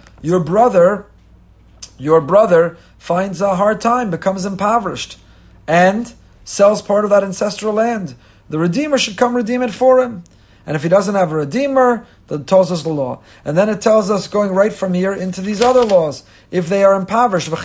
Your brother finds a hard time, becomes impoverished, and sells part of that ancestral land. The Redeemer should come redeem it for him. And if he doesn't have a Redeemer, that tells us the law. And then it tells us, going right from here into these other laws, if they are impoverished, if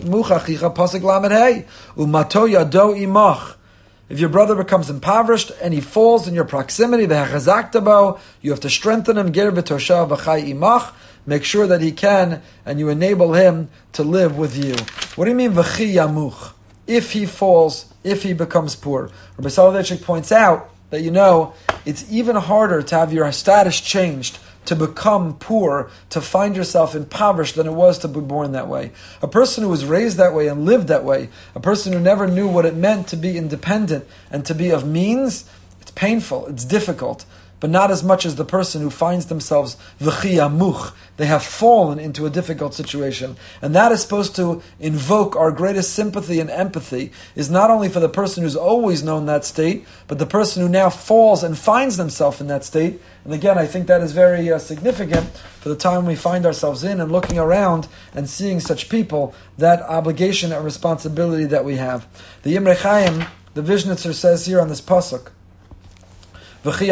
your brother becomes impoverished and he falls in your proximity, you have to strengthen him. Make sure that he can, and you enable him to live with you. What do you mean, v'chi yamuch? If he falls, if he becomes poor. Rabbi Soloveitchik points out that, it's even harder to have your status changed to become poor, to find yourself impoverished than it was to be born that way. A person who was raised that way and lived that way, a person who never knew what it meant to be independent and to be of means, it's painful, it's difficult. But not as much as the person who finds themselves v'chiyamuch. They have fallen into a difficult situation. And that is supposed to invoke our greatest sympathy and empathy, is not only for the person who's always known that state, but the person who now falls and finds themselves in that state. And again, I think that is very significant for the time we find ourselves in and looking around and seeing such people, that obligation and responsibility that we have. The Imrei Chaim, the Vishnitzer, says here on this pasuk, so this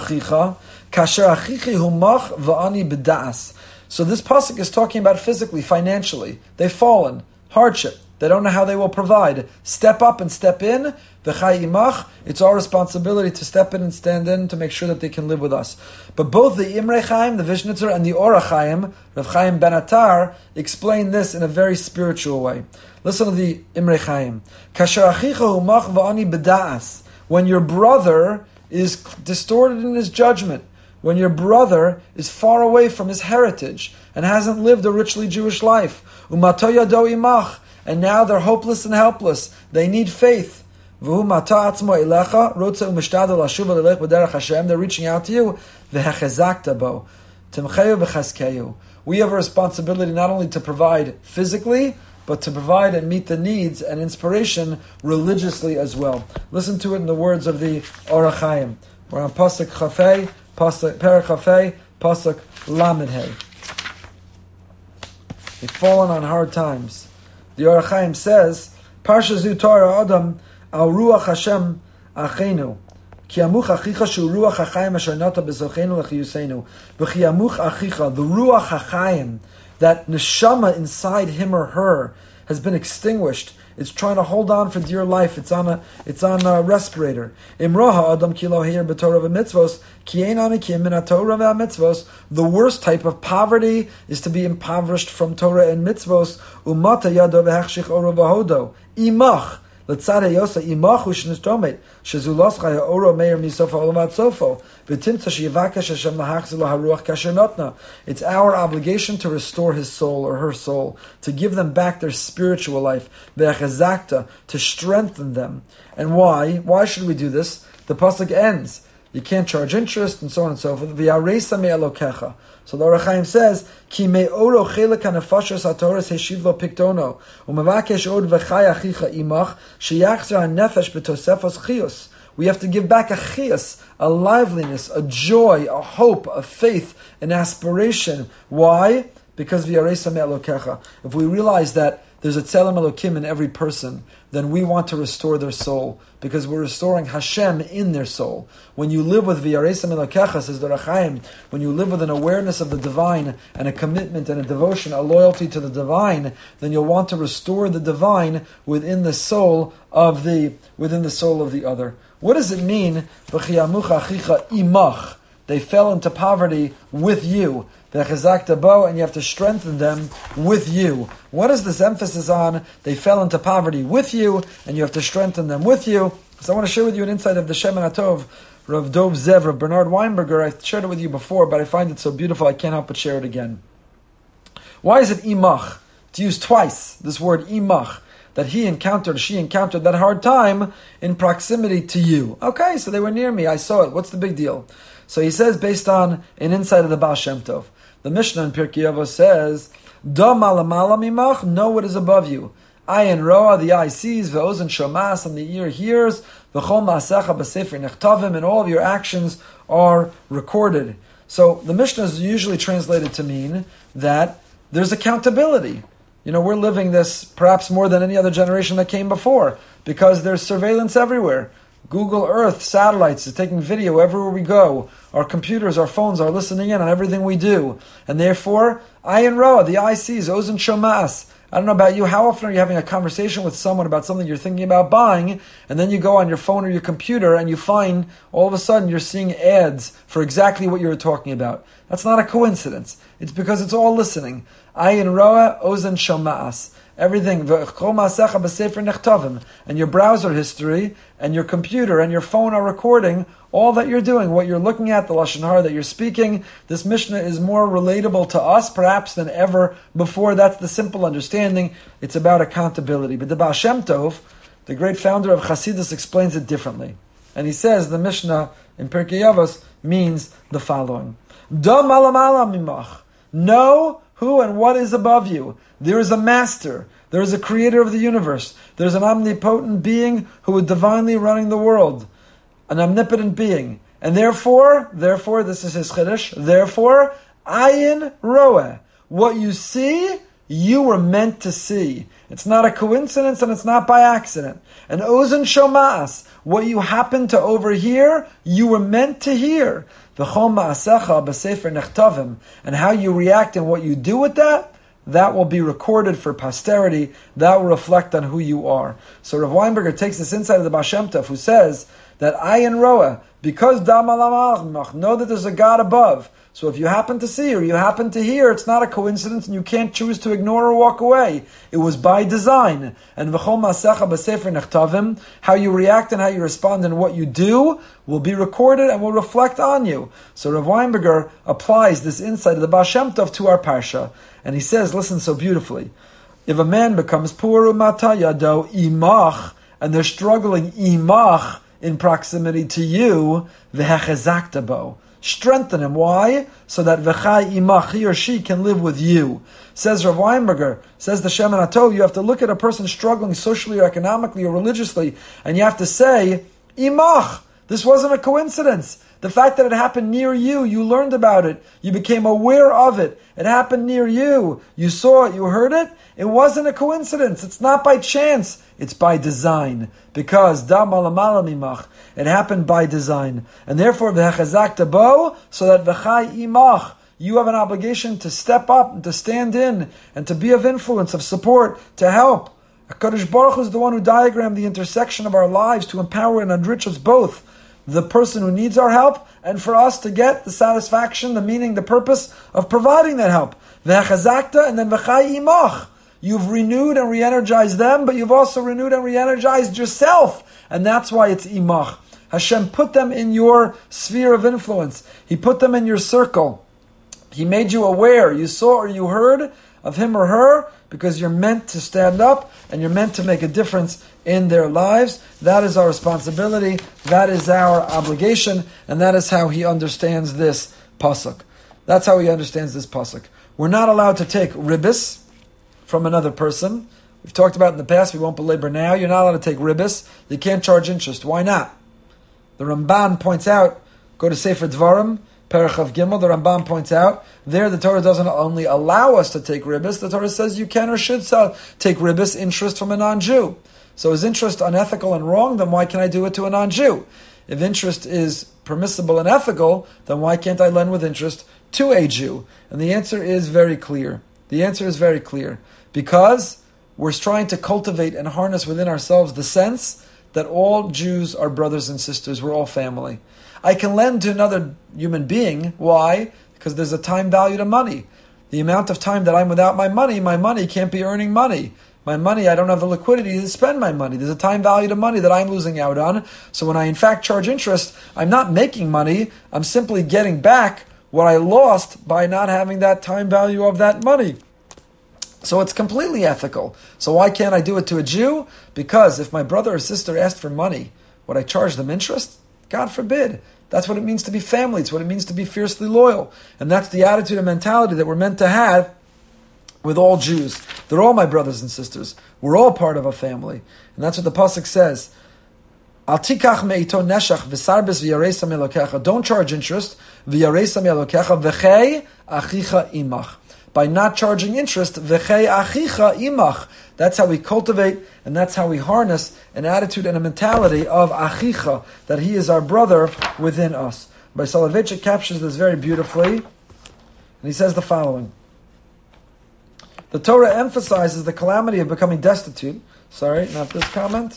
pasuk is talking about physically, financially. They've fallen, hardship. They don't know how they will provide. Step up and step in. It's our responsibility to step in and stand in to make sure that they can live with us. But both the Imrei Chaim, the Vishnitzer, and the Orach Chaim, Rav Chaim Ben Attar, explain this in a very spiritual way. Listen to the Imrei Chaim. When your brother is distorted in his judgment, when your brother is far away from his heritage and hasn't lived a richly Jewish life, and now they're hopeless and helpless, they need faith. They're reaching out to you. We have a responsibility not only to provide physically, but to provide and meet the needs and inspiration religiously as well. Listen to it in the words of the Orach Chaim. We're on Pasuk Chafei, Perek Chafei, Pasuk Lamed Hey. They've fallen on hard times. The Orach Chaim says, Parsha Zu Torah Adam Al Ruach Hashem Achenu. Ki amuch achicha shu ruach hachayim asher nata bezochenu lechiyusenu. V'chi amuch achicha, the ruach hachayim, that neshama inside him or her has been extinguished. It's trying to hold on for dear life. It's on a respirator. Imraha adam ki lo heir b'torah v'mitzvos ki ein ani ki min haTorah v'mitzvos. The worst type of poverty is to be impoverished from Torah and mitzvos. Umata yado v'hechshich oro v'hodo imach. Letzad yosa imach u'shnistomet shezulos chaya oro meir misofa olavat sofo v'timtza sheyivakesh Hashem lahachzilo haruach kasher notna. It's our obligation to restore his soul or her soul, to give them back their spiritual life, ve'achazakta, to strengthen them. And why? Why should we do this? The pasuk ends. You can't charge interest and so on and so forth. V'yareisa me'elokecha. So the Orach Chaim says, Ki me'oro chelek hanefashos hatoras heshiv lo piktono, u'mevakesh od v'chai achicha imach, sheyachzer hanefesh b'tosefos chiyus. We have to give back a chiyus, a liveliness, a joy, a hope, a faith, an aspiration. Why? Because v'yareisa me'elokecha. If we realize that there's a tzelem Elokim in every person, then we want to restore their soul, because we're restoring Hashem in their soul. When you live with V'yareisam Elokecha, says the Orach Chaim, when you live with an awareness of the divine and a commitment and a devotion, a loyalty to the divine, then you'll want to restore the divine within the soul of the other. What does it mean? V'chiyamuch achicha imach. They fell into poverty with you. And you have to strengthen them with you. What is this emphasis on? They fell into poverty with you, and you have to strengthen them with you. So I want to share with you an insight of the Shemen HaTov, Rav Dov Zev, Rav Bernard Weinberger. I shared it with you before, but I find it so beautiful I can't help but share it again. Why is it imach? To use twice this word imach, that she encountered that hard time in proximity to you. Okay, so they were near me, I saw it. What's the big deal? So he says, based on an insight of the Baal Shem Tov, the Mishnah in Pirkei Avos says, Da malamala mimach, know what is above you. Ayin roa, the eye sees, ve'ozen shomas, and the ear hears, v'chol ma'asecha b'sefer nechtavim, and all of your actions are recorded. So the Mishnah is usually translated to mean that there's accountability. You know, we're living this perhaps more than any other generation that came before, because there's surveillance everywhere. Google Earth, satellites, is taking video everywhere we go. Our computers, our phones are listening in on everything we do. And therefore, Ayin Roa, the eye sees, Ozen Shomas. I don't know about you, how often are you having a conversation with someone about something you're thinking about buying, and then you go on your phone or your computer and you find all of a sudden you're seeing ads for exactly what you were talking about. That's not a coincidence. It's because it's all listening. Ayin Roa, Ozen Shomas. everything, and your browser history, and your computer, and your phone are recording all that you're doing, what you're looking at, the Lashon Hara that you're speaking. This Mishnah is more relatable to us, perhaps, than ever before. That's the simple understanding. It's about accountability. But the Baal Shem Tov, the great founder of Chassidus, explains it differently. And he says the Mishnah in Pirkei Avos means the following. Dam alamala mimach. Know who and what is above you. There is a master. There is a creator of the universe. There's an omnipotent being who is divinely running the world. An omnipotent being. And therefore, this is his chiddush, therefore, ayin roeh. What you see, you were meant to see. It's not a coincidence and it's not by accident. And ozen shomas, what you happen to overhear, you were meant to hear. V'chol ma'asecha b'sefer nechtavim, and how you react and what you do with that, that will be recorded for posterity. That will reflect on who you are. So Rav Weinberger takes this insight of the Baal Shem Tov, who says that ayin roeh, because dam alamach, know that there's a God above. So if you happen to see or you happen to hear, it's not a coincidence and you can't choose to ignore or walk away. It was by design. And v'chol ma'asecha b'sefer nechtavim, how you react and how you respond and what you do will be recorded and will reflect on you. So Rav Weinberger applies this insight of the Baal Shem Tov to our parsha. And he says, listen so beautifully, if a man becomes poor umata yado imach, and they're struggling imach in proximity to you, v'hechezakta bo. Strengthen him. Why? So that v'chai imach, he or she can live with you. Says Rav Weinberger, says the Shemin HaTov, you have to look at a person struggling socially or economically or religiously, and you have to say, imach, this wasn't a coincidence. The fact that it happened near you, you learned about it, you became aware of it, it happened near you, you saw it, you heard it, it wasn't a coincidence, it's not by chance, it's by design. Because dam alamala mimach, it happened by design. And therefore, v'hechazakta bo, so that v'chai imach, you have an obligation to step up, and to stand in, and to be of influence, of support, to help. HaKadosh Baruch Hu is the one who diagrammed the intersection of our lives to empower and enrich us both. The person who needs our help, and for us to get the satisfaction, the meaning, the purpose of providing that help. V'hechazakta, and then v'chai imach. You've renewed and re-energized them, but you've also renewed and re-energized yourself. And that's why it's imach. Hashem put them in your sphere of influence. He put them in your circle. He made you aware, you saw or you heard of him or her, because you're meant to stand up and you're meant to make a difference in their lives. That is our responsibility. That is our obligation. And that is how he understands this pasuk. That's how he understands this pasuk. We're not allowed to take ribis from another person. We've talked about it in the past. We won't belabor now. You're not allowed to take ribis. You can't charge interest. Why not? The Ramban points out, go to Sefer Dvarim, Perach of Gimel, the Rambam points out, there the Torah doesn't only allow us to take ribis, the Torah says you can or should take ribis, interest from a non-Jew. So is interest unethical and wrong, then why can I do it to a non-Jew? If interest is permissible and ethical, then why can't I lend with interest to a Jew? And the answer is very clear. The answer is very clear. Because we're trying to cultivate and harness within ourselves the sense that all Jews are brothers and sisters, we're all family. I can lend to another human being. Why? Because there's a time value to money. The amount of time that I'm without my money can't be earning money. My money, I don't have the liquidity to spend my money. There's a time value to money that I'm losing out on. So when I in fact charge interest, I'm not making money. I'm simply getting back what I lost by not having that time value of that money. So it's completely ethical. So why can't I do it to a Jew? Because if my brother or sister asked for money, would I charge them interest? God forbid. That's what it means to be family. It's what it means to be fiercely loyal. And that's the attitude and mentality that we're meant to have with all Jews. They're all my brothers and sisters. We're all part of a family. And that's what the pasuk says. Al tikach me'ito neshach v'sarbes v'yaresam elokecha. Don't charge interest. V'yaresam elokecha v'chei achicha imach. By not charging interest, v'chei achicha imach. That's how we cultivate and that's how we harness an attitude and a mentality of achicha, that he is our brother within us. By Soloveitchik captures this very beautifully, and he says the following. The Torah emphasizes the calamity of becoming destitute. Sorry, not this comment.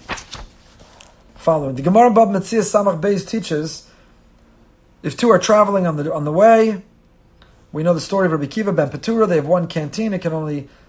Following. The Gemara Bab Metzias Samach Beis teaches, if two are traveling on the way, we know the story of Rabbi Kiva ben Petura. They have one canteen. It can only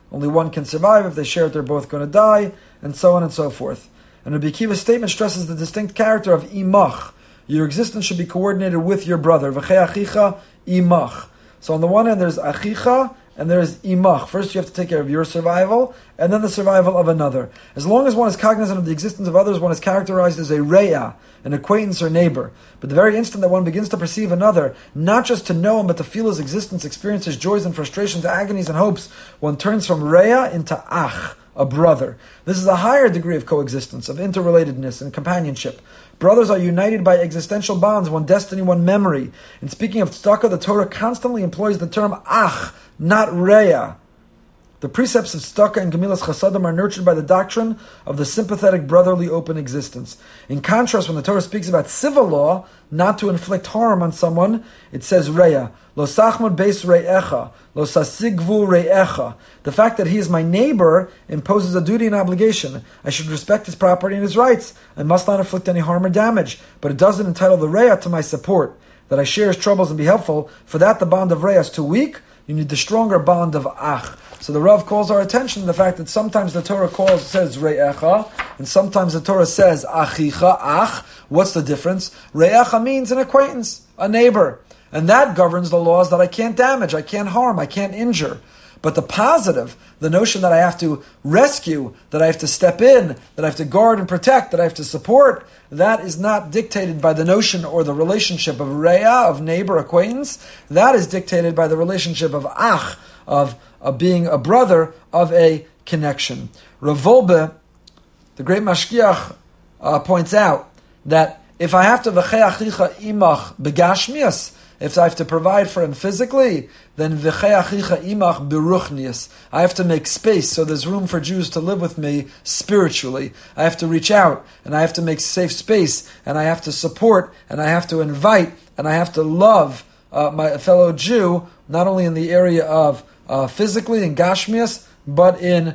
Only one can survive. If they share it, they're both going to die, and so on and so forth. And Rabbi Akiva's statement stresses the distinct character of imach. Your existence should be coordinated with your brother. V'chei achicha imach. So on the one hand, there's achicha, and there's imach. First, you have to take care of your survival, and then the survival of another. As long as one is cognizant of the existence of others, one is characterized as a re'ah, an acquaintance or neighbor. But the very instant that one begins to perceive another, not just to know him, but to feel his existence, experience his joys and frustrations, agonies and hopes, one turns from re'ah into ach, a brother. This is a higher degree of coexistence, of interrelatedness and companionship. Brothers are united by existential bonds, one destiny, one memory. In speaking of tzedakah, the Torah constantly employs the term ach, not re'ah. The precepts of tzedakah and gemilas chasadim are nurtured by the doctrine of the sympathetic, brotherly, open existence. In contrast, when the Torah speaks about civil law, not to inflict harm on someone, it says re'ah. Lo sachmod beis re'echa, lo sasigvu re'echa. The fact that he is my neighbor imposes a duty and obligation. I should respect his property and his rights. I must not inflict any harm or damage. But it doesn't entitle the re'ah to my support, that I share his troubles and be helpful. For that, the bond of re'ah is too weak. You need the stronger bond of ach. So the Rav calls our attention to the fact that sometimes the Torah says re'echa, and sometimes the Torah says achicha, ach. What's the difference? Re'echa means an acquaintance, a neighbor. And that governs the laws that I can't damage, I can't harm, I can't injure. But the positive, the notion that I have to rescue, that I have to step in, that I have to guard and protect, that I have to support, that is not dictated by the notion or the relationship of re'ah, of neighbor, acquaintance. That is dictated by the relationship of ach, of being a brother, of a connection. Rav Wolbe, the great mashgiach, points out that if I have to v'chei achicha imach begashmias, if I have to provide for him physically, then v'chei achicha imach beruchnias. I have to make space so there's room for Jews to live with me spiritually. I have to reach out, and I have to make safe space, and I have to support, and I have to invite, and I have to love my fellow Jew, not only in the area of physically in gashmias, but in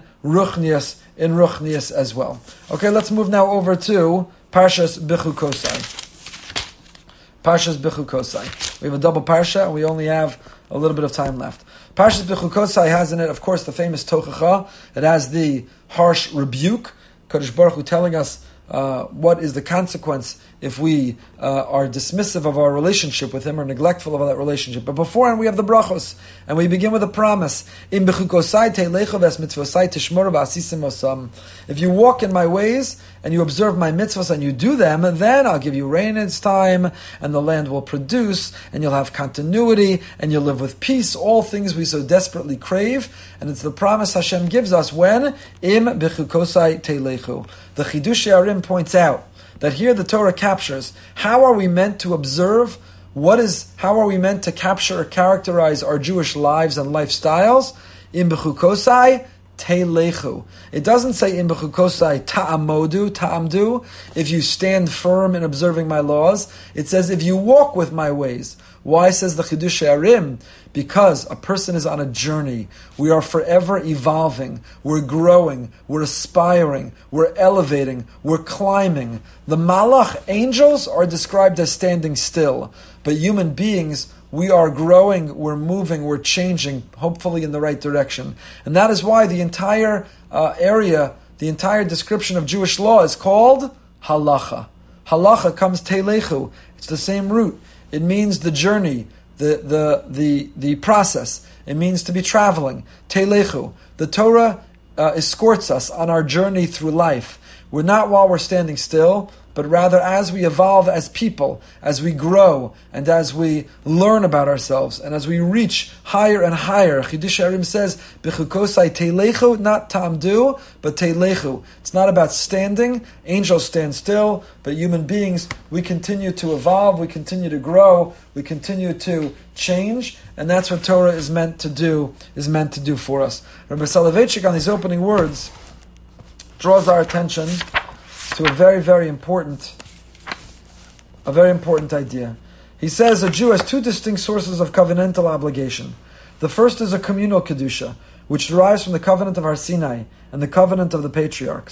ruchnias as well. Okay, let's move now over to Parshas Bechukosai. Parshas Bechukosai. We have a double parsha, and we only have a little bit of time left. Parshas Bechukosai has in it, of course, the famous Tochacha. It has the harsh rebuke, Kadosh Baruch Hu telling us what is the consequence if we are dismissive of our relationship with Him or neglectful of that relationship. But beforehand, we have the brachos, and we begin with a promise. Im bechukosai teilecha ves mitzvosai tishmor v'asisim osam. If you walk in my ways and you observe my mitzvahs and you do them, then I'll give you rain in its time, and the land will produce, and you'll have continuity, and you'll live with peace. All things we so desperately crave, and it's the promise Hashem gives us when im bechukosai teilechu. The Chidushei Arim points out that here the Torah captures how are we meant to observe, how are we meant to capture or characterize our Jewish lives and lifestyles. Im bechukosai teilechu. It doesn't say im bechukosai ta'amdu, if you stand firm in observing my laws. It says if you walk with my ways. Why, says the Chidushei Arim? Because a person is on a journey. We are forever evolving. We're growing. We're aspiring. We're elevating. We're climbing. The malach, angels, are described as standing still. But human beings, we are growing, we're moving, we're changing, hopefully in the right direction. And that is why the entire area, the entire description of Jewish law is called halacha. Halacha comes teilechu. It's the same root. It means the journey, the process. It means to be traveling. Teilechu. The Torah escorts us on our journey through life. We're not while we're standing still, but rather as we evolve as people, as we grow, and as we learn about ourselves, and as we reach higher and higher. Chidushei Arim says, Bechukosai teilechu, not ta'amdu, but teilechu. It's not about standing. Angels stand still, but human beings, we continue to evolve, we continue to grow, we continue to change, and that's what Torah is meant to do for us. Rabbi Soloveitchik, on these opening words, draws our attention to a very, very important idea. He says a Jew has two distinct sources of covenantal obligation. The first is a communal kedusha, which derives from the covenant of Har Sinai and the covenant of the patriarchs.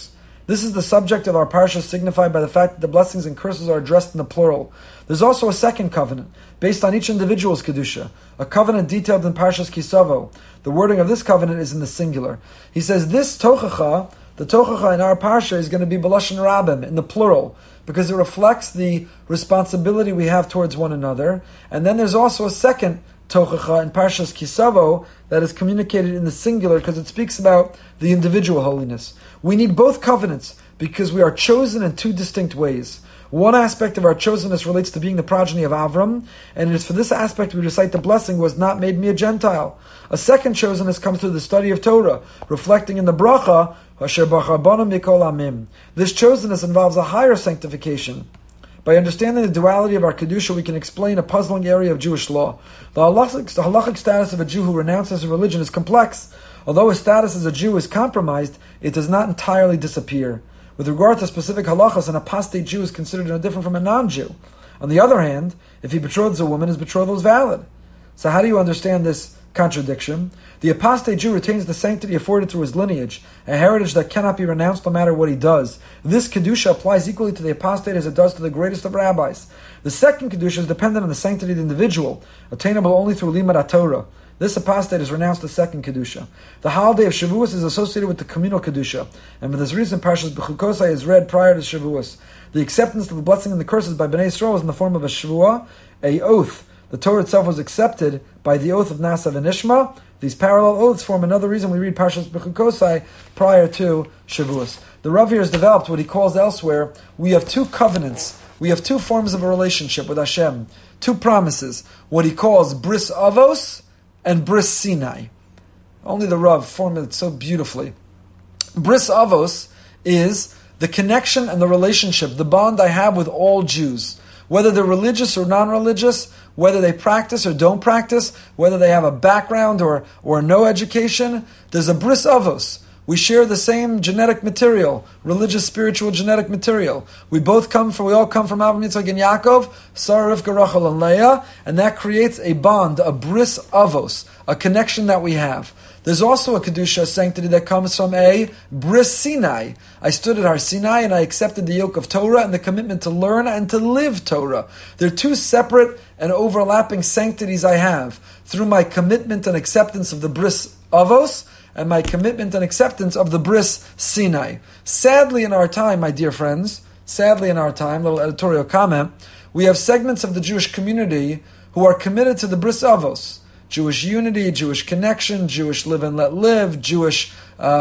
This is the subject of our parsha, signified by the fact that the blessings and curses are addressed in the plural. There's also a second covenant, based on each individual's kedusha, a covenant detailed in Parshas Kisavo. The wording of this covenant is in the singular. He says, this tochacha, the tochacha in our parsha, is going to be b'lashon rabim, in the plural, because it reflects the responsibility we have towards one another. And then there's also a second tochacha in Parshas Kisavo that is communicated in the singular, because it speaks about the individual holiness. We need both covenants because we are chosen in two distinct ways. One aspect of our chosenness relates to being the progeny of Avram, and it is for this aspect we recite the blessing, was not made me a Gentile. A second chosenness comes through the study of Torah, reflecting in the bracha, Asher bachar banu mikol amim. This chosenness involves a higher sanctification. By understanding the duality of our Kedusha, we can explain a puzzling area of Jewish law. The halachic status of a Jew who renounces his religion is complex. Although his status as a Jew is compromised, it does not entirely disappear. With regard to specific halachas, an apostate Jew is considered no different from a non-Jew. On the other hand, if he betroths a woman, his betrothal is valid. So how do you understand this contradiction? The apostate Jew retains the sanctity afforded through his lineage, a heritage that cannot be renounced no matter what he does. This Kedusha applies equally to the apostate as it does to the greatest of rabbis. The second Kedusha is dependent on the sanctity of the individual, attainable only through Limud Torah. This apostate has renounced the second Kedusha. The holiday of Shavuos is associated with the communal Kedusha, and for this reason Parshas Bechukosai is read prior to Shavuos. The acceptance of the blessing and the curses by Bnei Yisrael was in the form of a Shavua, a oath. The Torah itself was accepted by the oath of Nasa v'Nishma. These parallel oaths form another reason we read Parshas Bechukosai prior to Shavuos. The Rav here has developed what he calls elsewhere, we have two covenants. We have two forms of a relationship with Hashem. Two promises. What he calls Bris Avos and Bris Sinai. Only the Rav formulated it so beautifully. Bris Avos is the connection and the relationship, the bond I have with all Jews. Whether they're religious or non-religious, whether they practice or don't practice, whether they have a background or no education, there's a bris avos. We share the same genetic material, religious, spiritual, genetic material. We all come from Avraham, Yitzchak, and Yaakov, Sarah, Rivka, Rachel, and Leah, and that creates a bond, a bris avos, a connection that we have. There's also a Kedusha, sanctity, that comes from a Bris Sinai. I stood at Har Sinai and I accepted the yoke of Torah and the commitment to learn and to live Torah. They're two separate and overlapping sanctities I have through my commitment and acceptance of the Bris Avos and my commitment and acceptance of the Bris Sinai. Sadly in our time, my dear friends, little editorial comment, we have segments of the Jewish community who are committed to the Bris Avos. Jewish unity, Jewish connection, Jewish live and let live, Jewish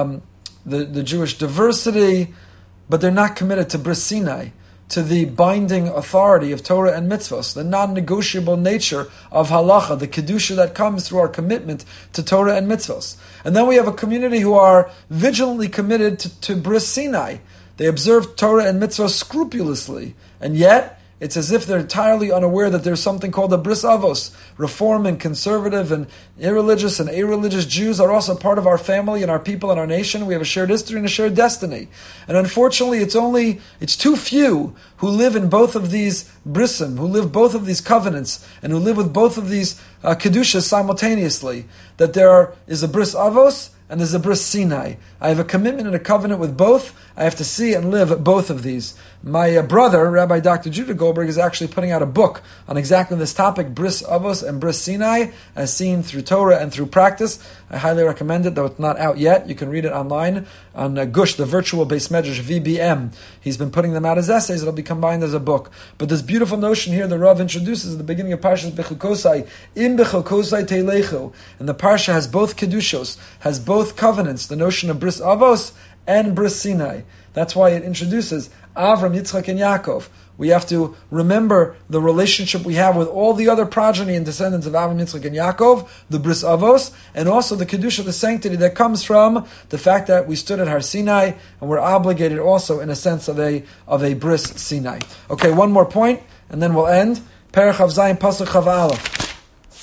the Jewish diversity, but they're not committed to Bris Sinai, to the binding authority of Torah and mitzvos, the non-negotiable nature of halacha, the kedusha that comes through our commitment to Torah and mitzvos. And then we have a community who are vigilantly committed to Bris Sinai. They observe Torah and mitzvos scrupulously, and yet it's as if they're entirely unaware that there's something called a bris avos. Reform and conservative and irreligious and irreligious Jews are also part of our family and our people and our nation. We have a shared history and a shared destiny. And unfortunately, it's too few who live in both of these brisim, who live both of these covenants, and who live with both of these kedushas simultaneously. That there is a bris avos and there's a bris Sinai. I have a commitment and a covenant with both. I have to see and live both of these. My brother, Rabbi Dr. Judah Goldberg, is actually putting out a book on exactly this topic, Bris Avos and Bris Sinai, as seen through Torah and through practice. I highly recommend it, though it's not out yet. You can read it online on Gush, the virtual Beis Medrash, VBM. He's been putting them out as essays. It'll be combined as a book. But this beautiful notion here the Rav introduces at the beginning of Parshas Bechukosai, Im Bechukosai Teilechu. And the Parsha has both Kedushos, has both covenants, the notion of Bris Avos and Bris Sinai. That's why it introduces Avram, Yitzchak, and Yaakov. We have to remember the relationship we have with all the other progeny and descendants of Avram, Yitzchak, and Yaakov, the Bris Avos, and also the Kedusha, the sanctity that comes from the fact that we stood at Har Sinai and we're obligated also in a sense of a Bris Sinai. Okay, one more point, and then we'll end. Perach Chav Zayin Pasuk Chav Aleph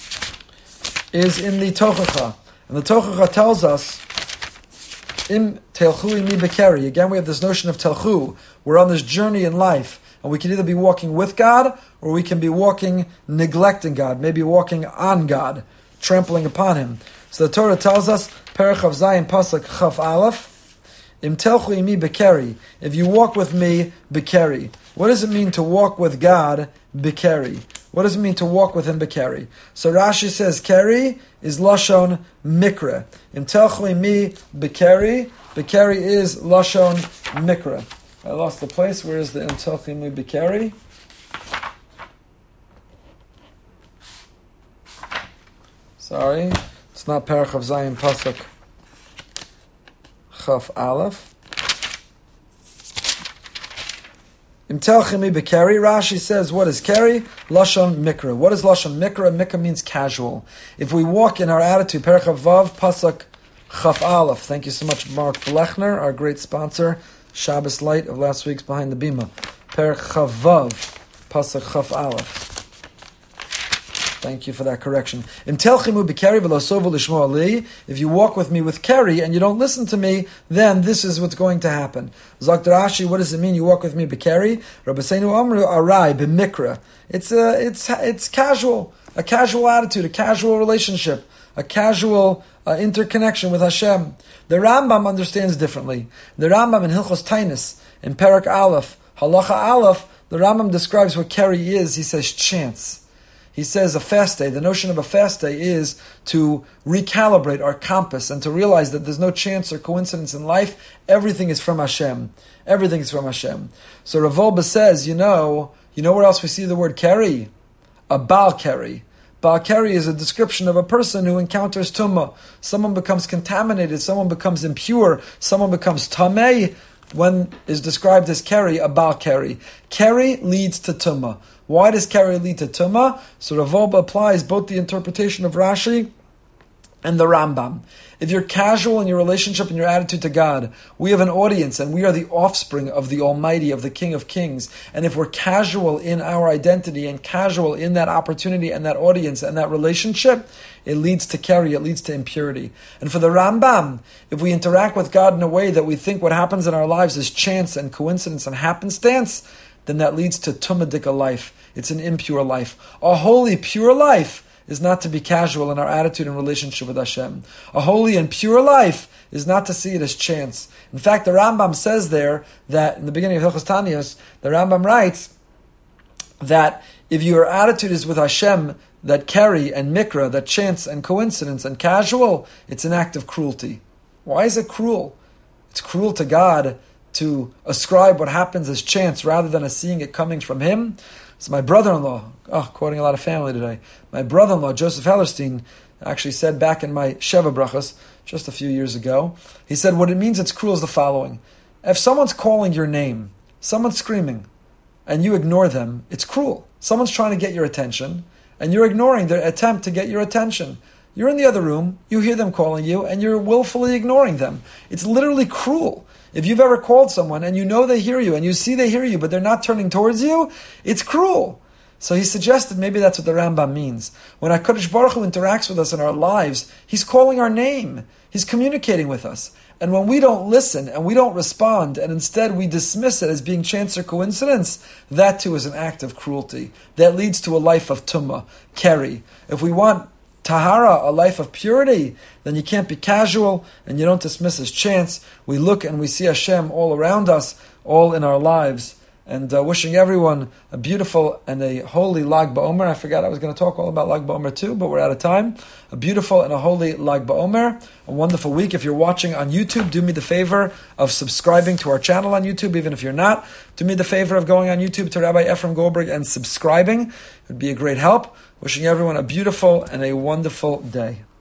is in the Tochacha, and the Tochacha tells us Im telchu imi bekeri. Again, we have this notion of telchu. We're on this journey in life, and we can either be walking with God, or we can be walking neglecting God, maybe walking on God, trampling upon Him. So the Torah tells us, Perach Chav Zayin Pasuk Chaf Aleph, Im telchu imi bekeri. If you walk with me, bekeri. What does it mean to walk with God, bekeri? What does it mean to walk with him, bekeri? So Rashi says, keri is lashon mikra. Im telchu imi bekeri. Bekeri is lashon mikra. I lost the place. Where is the im telchu imi bekeri? Sorry, it's not Perach of Zayin Pasuk Chaf Aleph. Im telchimi bekeri, Rashi says, what is keri? Lashon mikra. What is lashon mikra? Mikra means casual. If we walk in our attitude, Perach of Vav Pasuk Chaf Aleph. Thank you so much, Mark Blechner, our great sponsor, Shabbos Light of last week's Behind the Bima. Perach Chaf Vav Pasuk Chaf Aleph. Thank you for that correction. If you walk with me with keri and you don't listen to me, then this is what's going to happen. Zok Rashi, what does it mean you walk with me b'keri? Rabbeinu Amru arai b'mikra. It's casual, a casual attitude, a casual relationship, a casual interconnection with Hashem. The Rambam understands differently. The Rambam in Hilchos Tainis, in Perek Aleph, Halacha Aleph, the Rambam describes what keri is. He says chance. He says a fast day, the notion of a fast day is to recalibrate our compass and to realize that there's no chance or coincidence in life. Everything is from Hashem. Everything is from Hashem. So Rav Wolbe says, you know where else we see the word keri? A Baal keri. Baal keri is a description of a person who encounters tumah. Someone becomes contaminated, someone becomes impure, someone becomes tamei. When is described as keri, a Baal keri. Keri leads to tumah. Why does keri lead to tumah? So Rav Wolbe applies both the interpretation of Rashi and the Rambam. If you're casual in your relationship and your attitude to God, we have an audience and we are the offspring of the Almighty, of the King of Kings. And if we're casual in our identity and casual in that opportunity and that audience and that relationship, it leads to keri, it leads to impurity. And for the Rambam, if we interact with God in a way that we think what happens in our lives is chance and coincidence and happenstance, then that leads to tumadika life. It's an impure life. A holy, pure life is not to be casual in our attitude and relationship with Hashem. A holy and pure life is not to see it as chance. In fact, the Rambam says there that in the beginning of Hilchos Tanios, the Rambam writes that if your attitude is with Hashem, that keri and mikra, that chance and coincidence and casual, it's an act of cruelty. Why is it cruel? It's cruel to God to ascribe what happens as chance rather than as seeing it coming from Him. So my brother-in-law, quoting a lot of family today, my brother-in-law, Joseph Hellerstein, actually said back in my Sheva Brachas, just a few years ago, he said what it means it's cruel is the following. If someone's calling your name, someone's screaming, and you ignore them, it's cruel. Someone's trying to get your attention, and you're ignoring their attempt to get your attention. You're in the other room, you hear them calling you, and you're willfully ignoring them. It's literally cruel. If you've ever called someone and you know they hear you and you see they hear you but they're not turning towards you, it's cruel. So he suggested maybe that's what the Rambam means. When HaKadosh Baruch Hu interacts with us in our lives, He's calling our name. He's communicating with us. And when we don't listen and we don't respond and instead we dismiss it as being chance or coincidence, that too is an act of cruelty. That leads to a life of tumah, keri. If we want tahara, a life of purity, then you can't be casual and you don't dismiss as chance. We look and we see Hashem all around us, all in our lives. And wishing everyone a beautiful and a holy Lag BaOmer. I forgot I was going to talk all about Lag BaOmer too, but we're out of time. A beautiful and a holy Lag BaOmer. A wonderful week. If you're watching on YouTube, do me the favor of subscribing to our channel on YouTube. Even if you're not, do me the favor of going on YouTube to Rabbi Ephraim Goldberg and subscribing. It would be a great help. Wishing everyone a beautiful and a wonderful day.